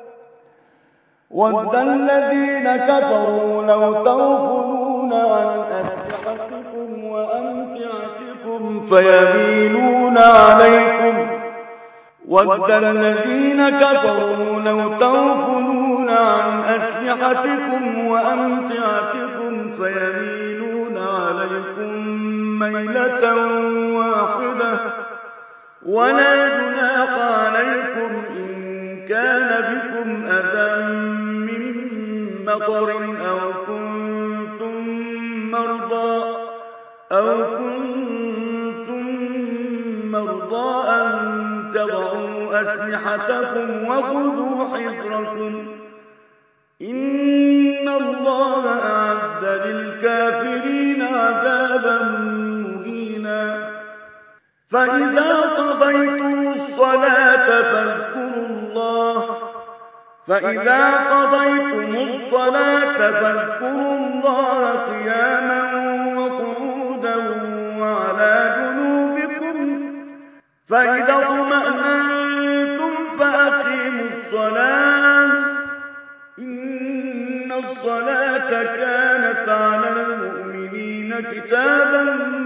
ود الذين كفروا لو تغفلون عن أسلحتكم وأمتعتكم فيميلون عليكم ميلة واحدة ولا جناح عليكم إن كان بكم أذى من مطر أو كنتم مرضى أن تضعوا أسلحتكم وخذوا حذركم إن الله أعد للكافرين عذابا مهينا فإذا قضيتم الصلاة فاذكروا الله قياما وقعودا وعلى جنوبكم فإذا اطمأننتم فأقيموا الصلاة إن الصلاة كانت على المؤمنين كتابا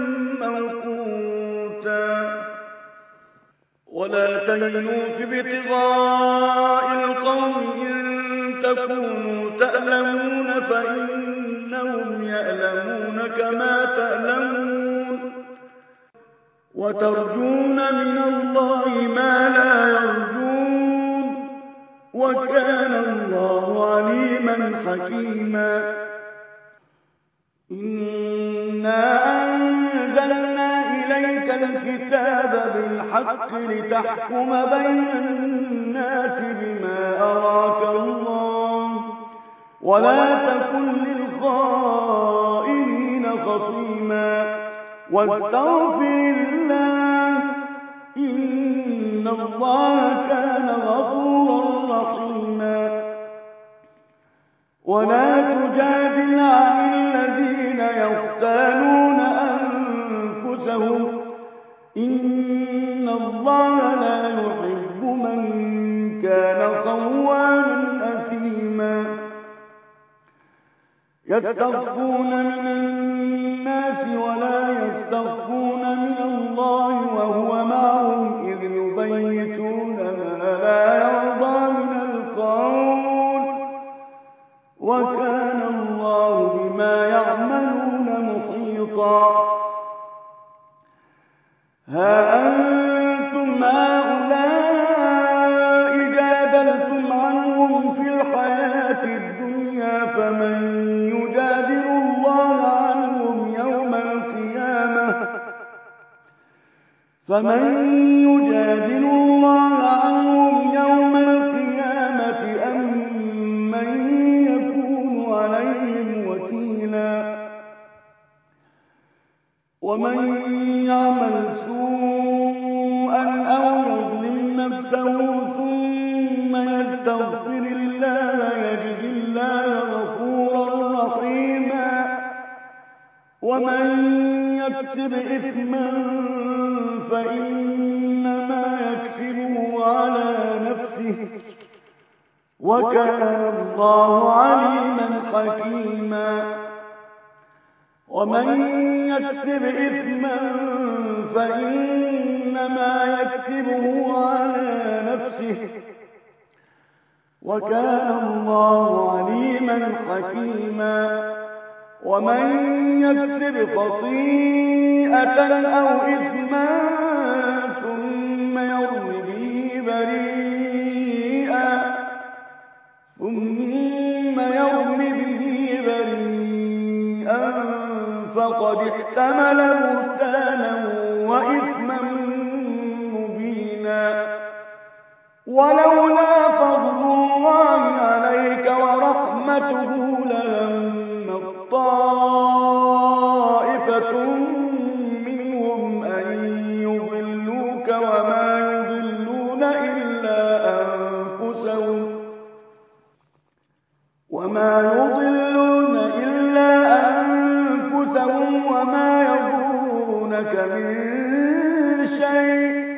موقوتا ولا تهنوا في ابتغاء القوم إن تكونوا تألمون فإنهم يألمون كما تألمون وترجون من الله ما لا يرجون وكان الله عليما حكيما إنا أنزلنا إليك الكتاب بالحق لتحكم بين الناس بما أراك الله ولا تكن للخائنين خصيما واستغفر الله إن الله كان غفورا رحيما ولا تجادل عن الذين يختانون أنفسهم إن الله لا يحب من كان خوانا أثيما يستخفون من الناس ولا يستخفون من الله وهو معهم إذ يبيتون ما لا يرضى من القول وكان الله بما يعملون محيطا ها أنتم هؤلاء جادلتم عنهم في الحياة الدنيا فمن يجادل الله عنهم يوم القيامة أم من يكون عليهم وكيلا ومن يعمل سوءا أو يظلم نفسه ثم يستغفر الله يجد الله غفورا رحيما ومن يكسب إثما فإنما يكسبه على نفسه وكان الله عليما حكيما ومن يكسب إثما فإنما يكسبه على نفسه وكان الله عليما حكيما ومن يكسب خطيئة أو إثما ثم يرم به بريئا فقد احتمل بهتانا وإثما مبينا ولولا فضل الله عليك ورحمته شيء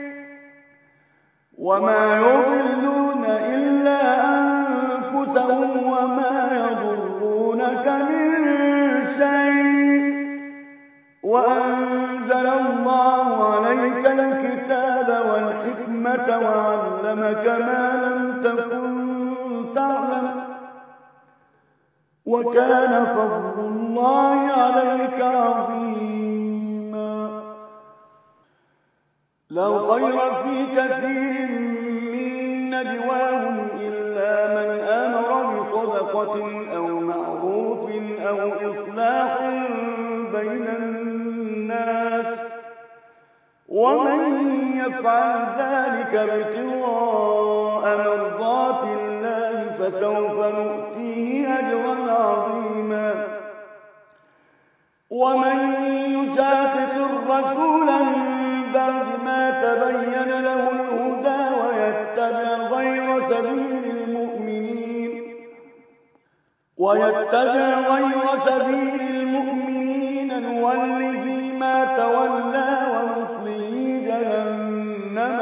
وما يضلون إلا أنفسهم وما يضرونك من شيء وأنزل الله عليك الكتاب والحكمة وعلمك ما لم تكن تعلم وكان فضل الله عليك عظيما. لا خير في كثير من نجواهم إلا من أمر بصدقة أو معروف أو إصلاح بين الناس ومن يفعل ذلك ابتغاء مرضات الله فسوف نؤتيه أجرا عظيما. ومن يشاقق الرسول من بعد ما تبين له الهدى ويتبع غير سبيل المؤمنين نوله ما تولى ونصله جهنم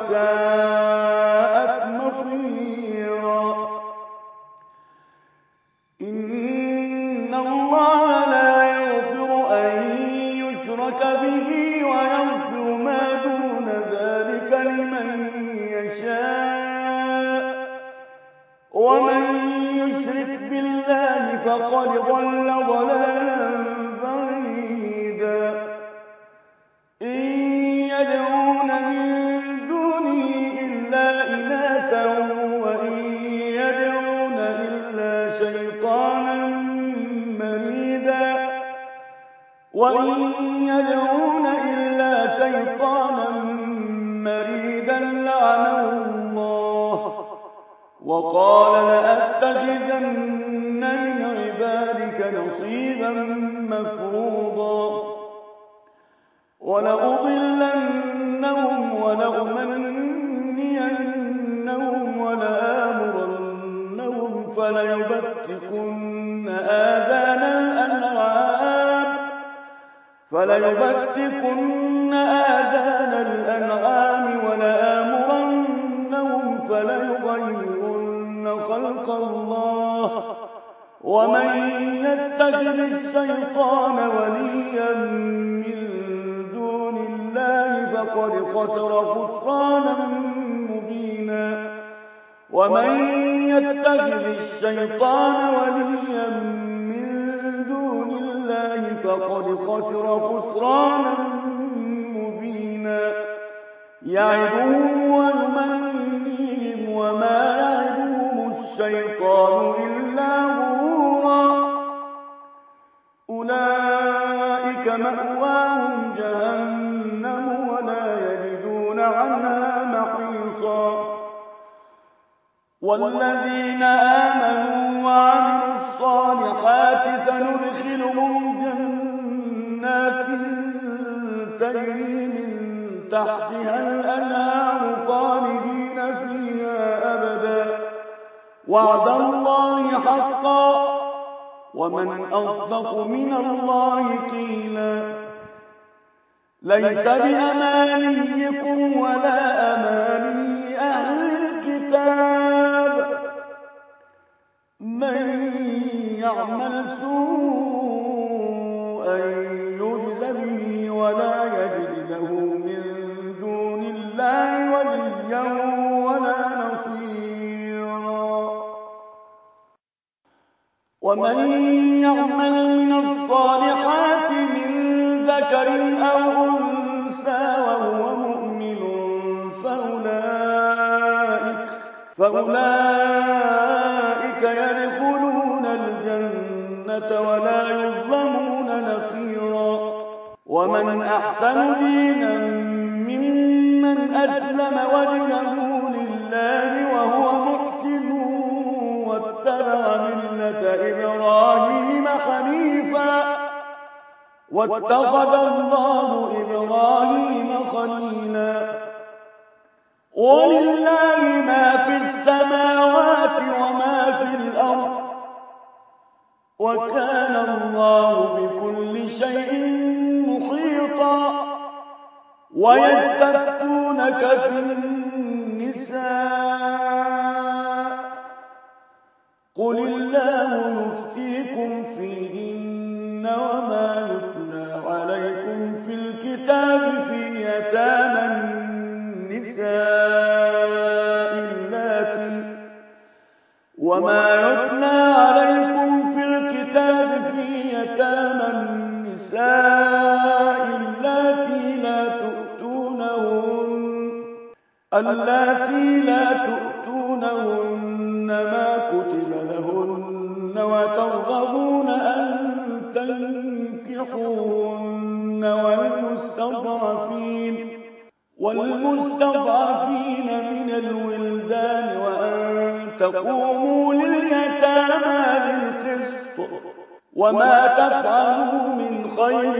وساءت مصيرا. إن الله لا يغفر أن يشرك به ويغفر ما دون ذلك لمن يشاء ومن يشرك بالله فقد ضل ضلالا بعيدا. إن يدعون من دونه إلا إناثا وإن يدعون إلا شيطانا مريدا لعنه الله وقال لأتخذن من عبادك نصيبا مفروضا ولأضلنهم ولأمنينهم ولآمرنهم فليبتكن آذان الأنعام ولآمرنهم فليغيرن خلق الله ومن يتخذ الشيطان وليا من دون الله فقد خسر خسرانا مبينا. ومن يتخذ الشيطان وليا من دون الله فقد خسر خسرانا مبينا. يعدهم ويمنيهم وما يعدهم الشيطان إلا غرورا. أولئك مأواهم جهنم ولا يجدون عنها محيصا. والذين آمنوا وعملوا الصالحات سندخلهم جنات تجري من تحتها الأنهار خالدين فيها أبدا وعد الله حقا ومن أصدق من الله قيلا. ليس بأمانيكم ولا أماني أهل الكتاب من يعمل سوءا يجز به ولا يجد له من دون الله وليا ولا نصيرا. ومن يعمل من الصالحات من ذكر أو أنثى وهو مؤمن فأولئك يدخلون الجنة ولا يظلمون نقيرا. ومن أحسن دينا ممن أسلم وجهه لله وهو محسن واتبع ملة إبراهيم حنيفا واتخذ الله إبراهيم خليلا. ولله ما في السماوات وما في الأرض وكان الله بكل شيء محيطا. ويستفتونك في النساء قل الله يفتيكم فيهن وما يتلى عليكم في الكتاب في يتامى النساء اللاتي لا تؤتونهن ما كتب لهن وترغبون أن تنكحوهن والمستضعفين من الولدان وأن تقوموا لليتامى بالقسط وما تفعلوا من خير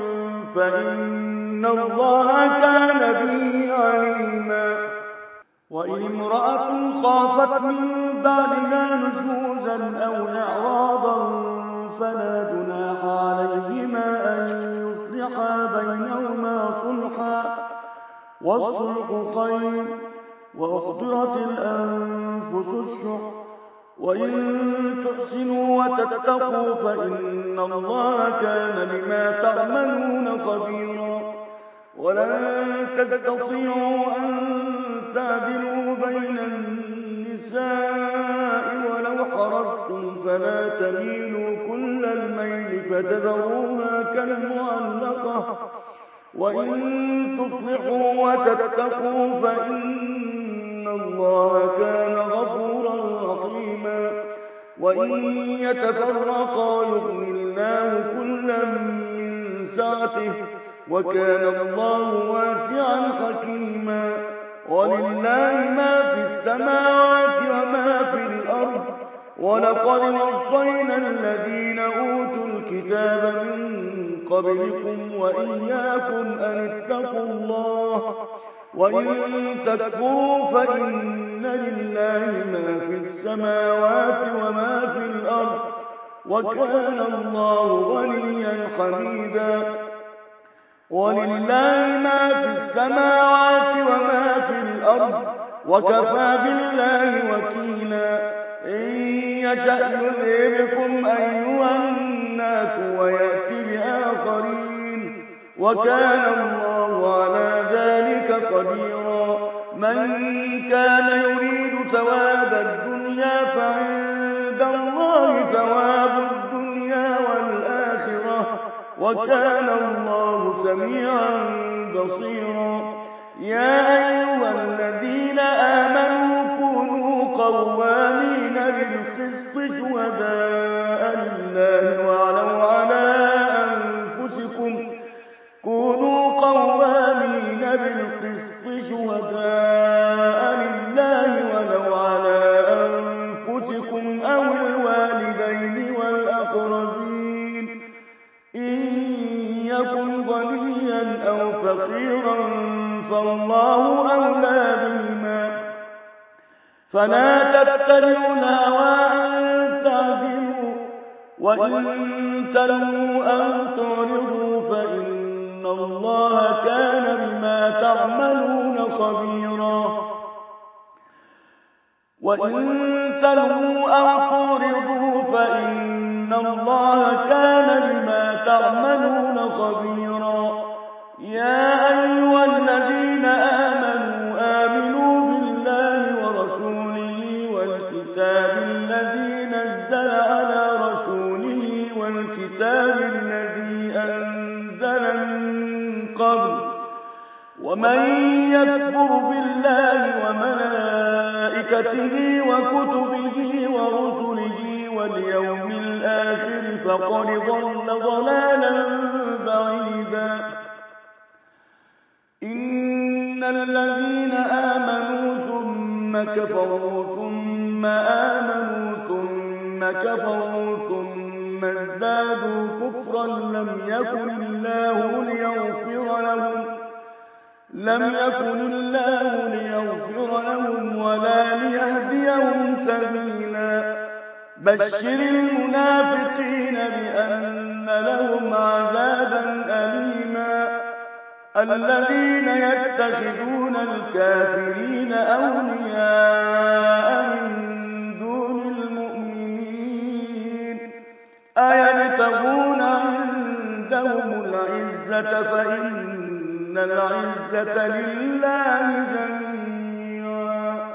فإن الله كان به عليما. وإن امرأة خافت من بعدها نشوزا أو إعراضا فلا جناح عليهما أن يصلحا بينهما صلحا والصلح خير وأحضرت الأنفس الشح وإن تحسنوا وتتقوا فإن الله كان بما تعملون خبيرا. ولن تستطيعوا أن تعدلوا بين النساء ولو حرصتم فلا تميلوا كل الميل فتذروها كالمعلقة وإن تصلحوا وتتقوا فإن الله كان غفورا رحيما. وإن يتفرقا يغن الله كلا من سعته وكان الله واسعا حكيما. ولله ما في السماوات وما في الأرض ولقد وصينا الذين أوتوا الكتاب من قبلكم وإياكم أن اتقوا الله وإن تكفروا فإن لله ما في السماوات وما في الأرض وكان الله غنيا حميدا. ولله ما في السماوات وما في الأرض وكفى بالله وكيلا. إن يشأ يذهبكم أيها الناس ويأتي بآخرين وكان الله على ذلك قديرا. من كان يريد ثواب الدنيا فعند الله ثواب الدنيا والآخرة وكان الله سميعا بصيرا. يا أيها الذين آمنوا كونوا قوامين بالقسط شهداء لله ولو على أنفسكم أو الوالدين والأقربين إن يكن غنيا أو فقيرا فالله أولى بهما فلا تتبعوا الهوى أن تعدلوا وإن تلووا أو تعرضوا فإن الله كان بما تعملون خبيرا. وإن تلووا أو تعرضوا فإن الله كان بما تعملون خبيرا. يا أيها الذين آمنوا بالله ورسوله والكتاب الذي نزل على رسوله والكتاب الذي أنزل من قبل ومن يكفر بالله وملائكته وكتبه ورسله واليوم الآخر فقد ضل ضلالا بعيدا. إن الذين آمنوا ثم كفروا ثم آمنوا ثم كفروا ثم ازدادوا كفرا لم يكن الله ليغفر لهم ولا ليهديهم سبيلا. بشر المنافقين بأن لهم عذابا أليما. الذين يتخذون الكافرين أولياء من دون المؤمنين أيبتغون عندهم العزة فإن العزة لله جميعا.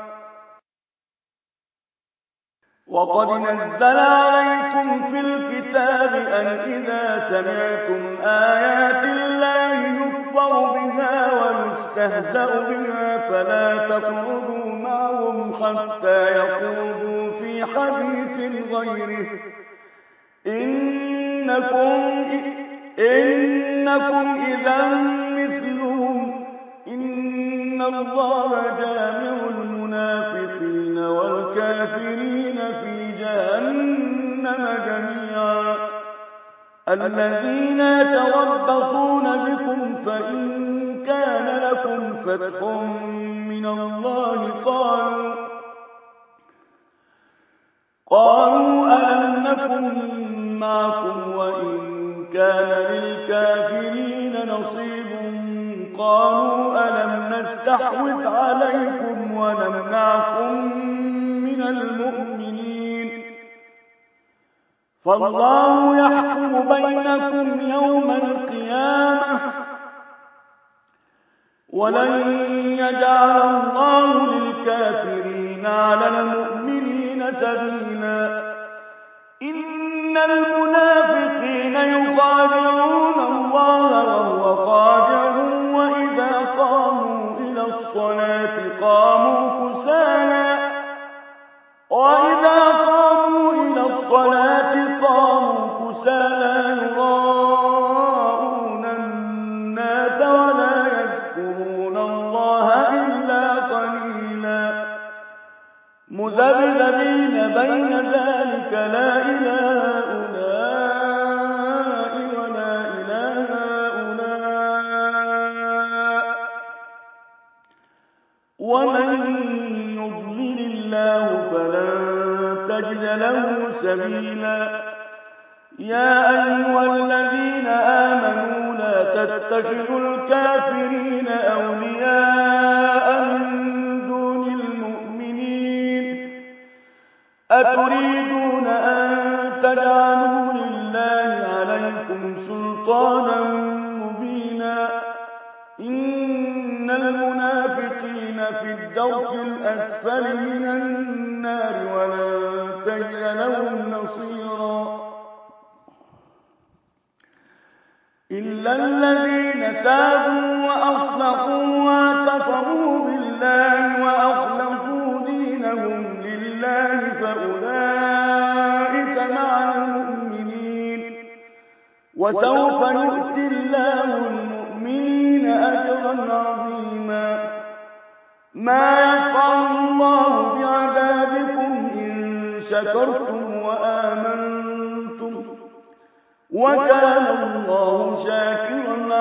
وقد نزل عليكم في الكتاب أن إذا سمعتم آيات الله يكفر بها ويستهزأ بها فلا تقعدوا معهم حتى يخوضوا في حديث غيره إنكم إذا مثلهم إن الله جامع المنافقين والكافرين في جهنم جميعا. الذين يتربصون بكم فإن كان لكم فتح من الله قالوا ألم نكن معكم وإن كان للكافرين نصيب قالوا ألم نستحوذ عليكم ونمنعكم من المؤمنين فالله يحكم بينكم يوم القيامة ولن يجعل الله للكافرين على المؤمنين سبيلا. إن المنافقين يخادعون الله وهو خادعهم وإذا قاموا إلى الصلاة قاموا كسالى يراءون الناس ولا يذكرون الله إلا قليلا مذبذبين بين ذلك لا إله هؤلاء ولا إله هؤلاء ومن يضلل الله فلن تجد له سبيلا. يا أيها الذين آمنوا لا تتخذوا الكافرين أولياء من دون المؤمنين أتريدون أن تجعلوا لله عليكم سلطانا مبينا. إن المنافقين في الدرك الأسفل من النار ولن تجد لهم نصيرا. إلا الذين تابوا وأصلحوا واعتصموا بالله وأخلصوا دينهم لله فأولئك مع المؤمنين وسوف يؤتي الله المؤمنين أجرا عظيما. ما يفعل الله بعذابكم إن شكرتم وآمنتم وكان الله شاكرا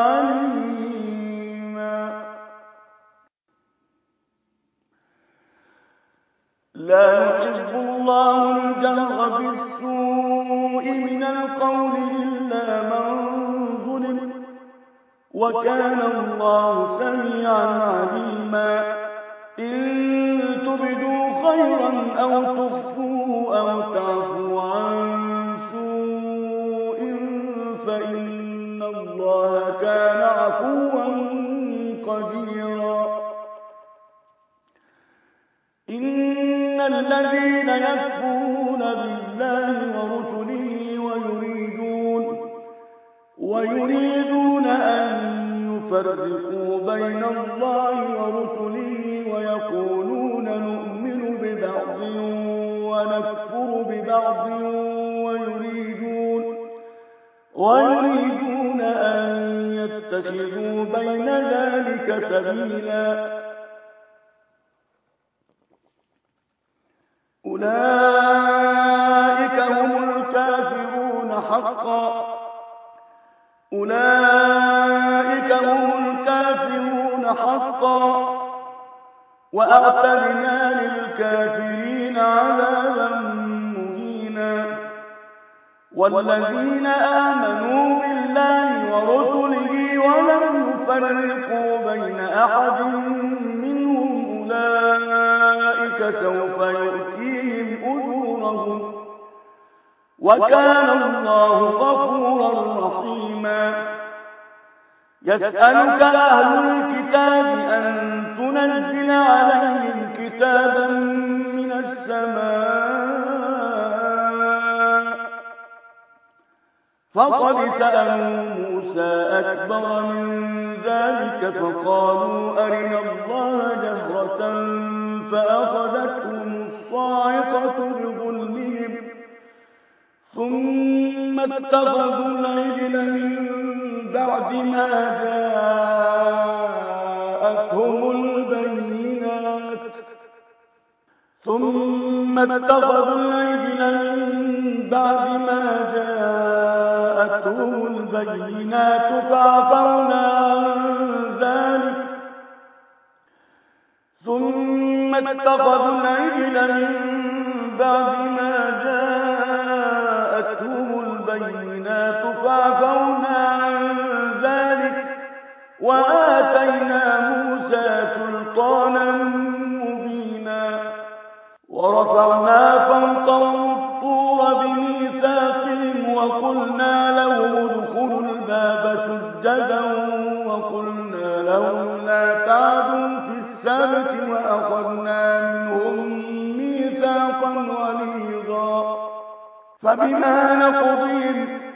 عليما. لا يحب الله الجهر بالسوء من القول إلا من ظلم وكان الله سميعا عليما. إن تبدوا خيرا أو تخفوه أو تعفوا عن فإن الله كان عفوا قديرا. إن الذين يكفرون بالله ورسله ويريدون أن يفرقوا بين الله ورسله ويقولون نؤمن ببعض ونكفر ببعض ويريدون أن يتخذوا بين ذلك سبيلا. أولئك هم الكافرون حقا وأعتدنا للكافرين عذابا مهينا. والذين آمنوا بالله ورسله ولم تفرقوا بين أحد منهم أولئك سوف يؤتيهم أجورهم وكان الله غفورا رحيما يسألك أهل الكتاب أن تنزل عليهم كتابا من السماء فقد سألوا موسى أكبر من ذلك فقالوا أرنا الله جهرة فأخذتهم الصاعقة بظلمهم ثم اتخذوا العجل من بعد ما جاءتهم البينات فعفونا عن ذلك وآتينا موسى سلطانا مبينا ورفعنا فوقهم الطور بميثاقهم وقلنا لهم ادخلوا الباب سجدا وقلنا لهم لا تعدوا في السبت وأخذنا منهم ميثاقا غليظا فبما نقضهم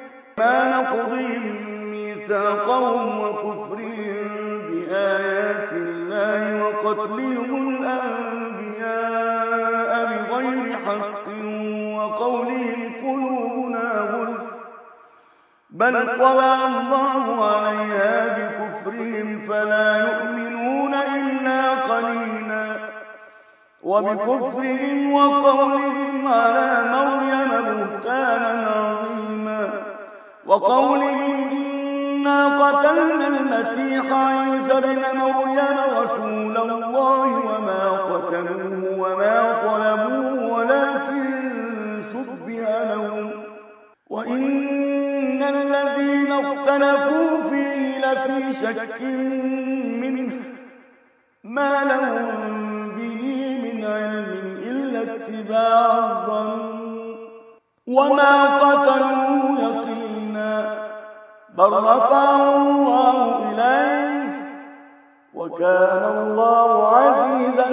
ميثاقهم وكفرهم بآيات الله وقتلهم الأنبياء بغير حق وقولهم قلوبنا غلف بل طبع الله عليها بكفرهم فلا يؤمنون إلا قليلا وبكفرهم وقولهم على مريم بهتانا عظيما وقولهم إنا قتلنا المسيح عيسى ابن مريم رسول الله وما قتلوه وما صلبوه ولكن شبه لهم وإن الذين اختلفوا فيه لفي شك منه ما لهم به من علم إلا اتباع الظن وما قتلوه يقينا بل رفعه الله إليه وكان الله عزيزا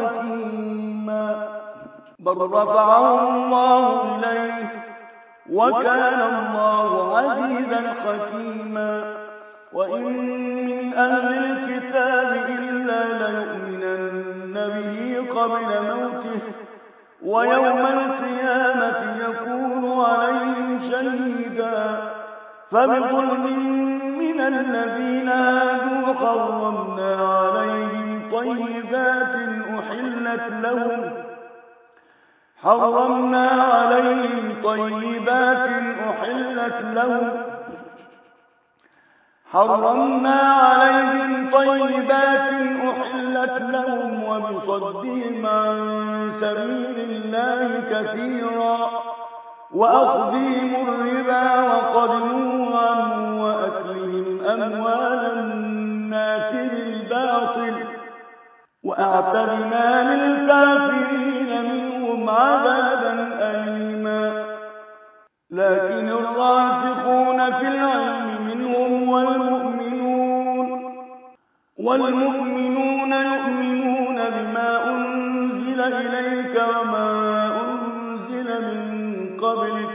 حكيما وإن من أهل الكتاب إلا ليؤمنن به قبل موته ويوم القيامة يكون عليهم شهيدا فبظلم من الذين هادوا حرمنا عليهم طيبات أحلت لهم وبصدهم عن سبيل الله كثيرا وأخذهم الربا وقد نهوا عنه وأكلهم أموال الناس بالباطل وأعتدنا للكافرين منهم عذابا أليما لكن الراسخون في العلم منهم والمؤمنون يؤمنون بما أنزل إليك وما أنزل من قبلك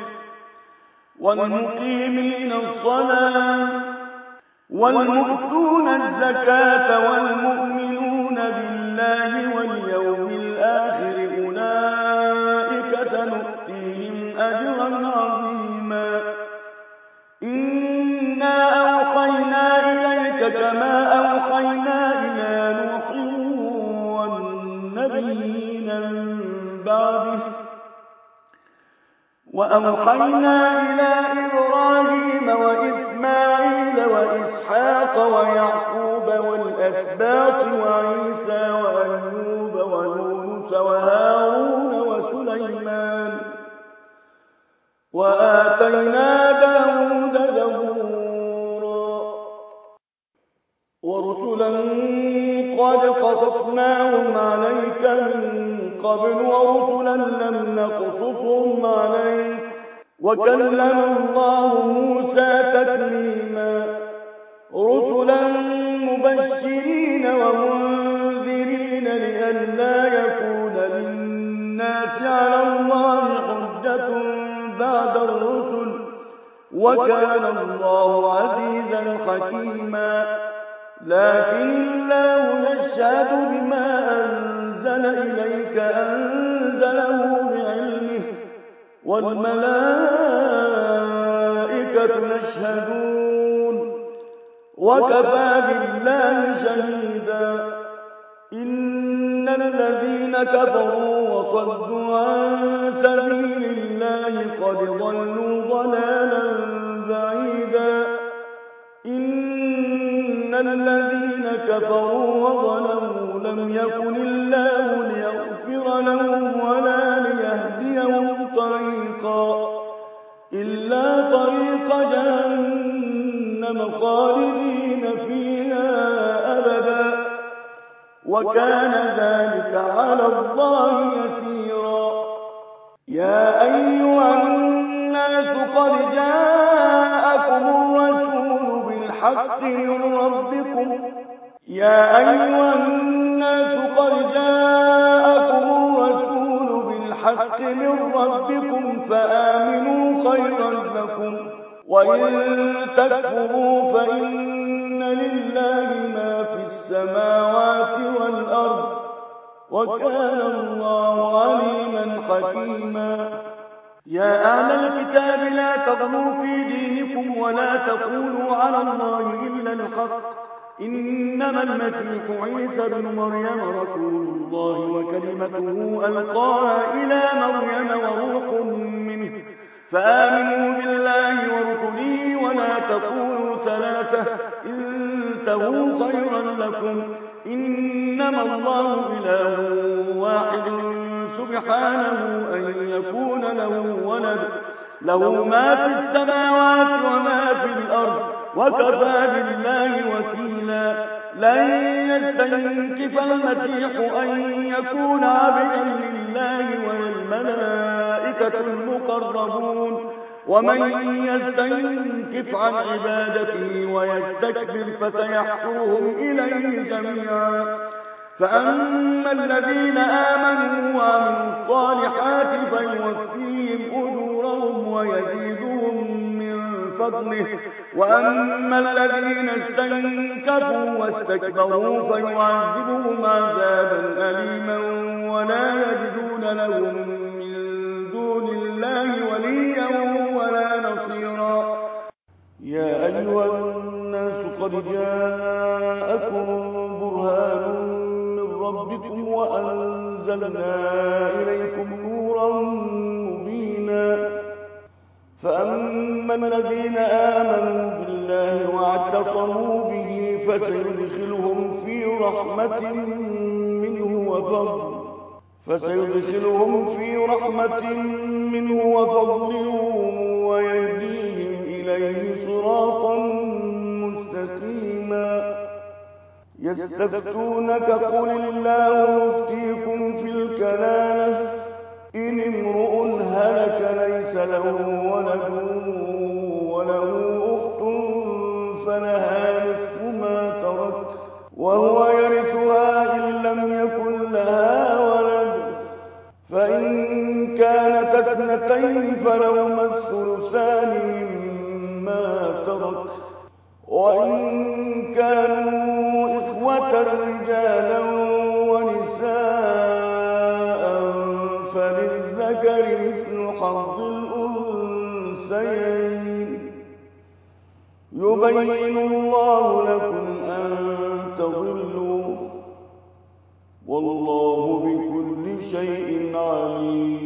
والمقيمين الصلاة والمؤتون الزكاة والمؤمنون بالله واليوم الآخر أولئك سنؤتيهم أجرا عظيما إنا أوحينا إليك كما أوحينا إلى نوح والنبيين من بعده وأوحينا إلى إبراهيم وإسماعيل وإسحاق ويعقوب والأسباط وعيسى وأيوب ويونس وهارون وسليمان وآتينا داود زبورا قد قصصناهم عليك من قبل ورسلا لم نقصصهم عليك وكلم الله موسى تكليما رسلا مبشرين ومنذرين لئلا يكون للناس على الله حجة بعد الرسل وكان الله عزيزا حكيما لكن الله يشهد بما أنزل إليك أنزله بعلمه والملائكة يشهدون وكفى بالله شهيدا إن الذين كفروا وصدوا عن سبيل الله قد ضلوا ضلالا بعيدا إن الذين كفروا وظلموا لم يكن الله ليغفر لهم ولا ليهديهم طريقا إلا طريق جهنم خالدين فيها أبدا وكان ذلك على الله يسيرا يا أيها الناس قد جاءكم الرسول بالحق من ربكم فآمنوا خيرا لكم وإن تكفروا فإن لله ما في السماوات والأرض وكان الله عليما حكيما يا أهل الكتاب لا تغلوا في دينكم ولا تقولوا على الله إلا الحق إنما المسيح عيسى بن مريم رسول الله وكلمته ألقاها إلى مريم وروح منه فآمنوا بالله ورسله ولا تقولوا ثلاثة انتهوا خيرا لكم إنما الله إله واحد سبحانه أن يكون له ولد له ما في السماوات وما في الأرض وكفى بالله وكيلا لن يستنكف المسيح أن يكون عبدا لله وللملائكة المقربون ومن يستنكف عن عبادته ويستكبر فسيحشرهم إليه جميعا فأما الذين آمنوا وعملوا الصالحات فيوفيهم أجورهم ويزيدهم من فضله وأما الذين استنكفوا واستكبروا فيعذبهم عذابا أليما ولا يجدون لهم من دون الله وليا ولا نصيرا يا أيها الناس قد جاءكم برهان من ربكم وأنزلنا إليكم نورا مبينا فأما الذين آمنوا بالله واعتصموا به فسيدخلهم في رحمة منه وفضل ويهديهم إليه صراطا مستقيما يستفتونك قل الله يفتيكم في الكلالة إن امرؤ هلك ليس له ولد وله أخت فلها نصف ما ترك وهو يرثها إن لم يكن لها ولد فإن كانت اثنتين فلهما الثلثان مما ترك وإن كانوا إخوة رجالا ونساء فللذكر مثل حظ الأنثيين يبين الله لكم أن تضلوا والله بكل شيء عليم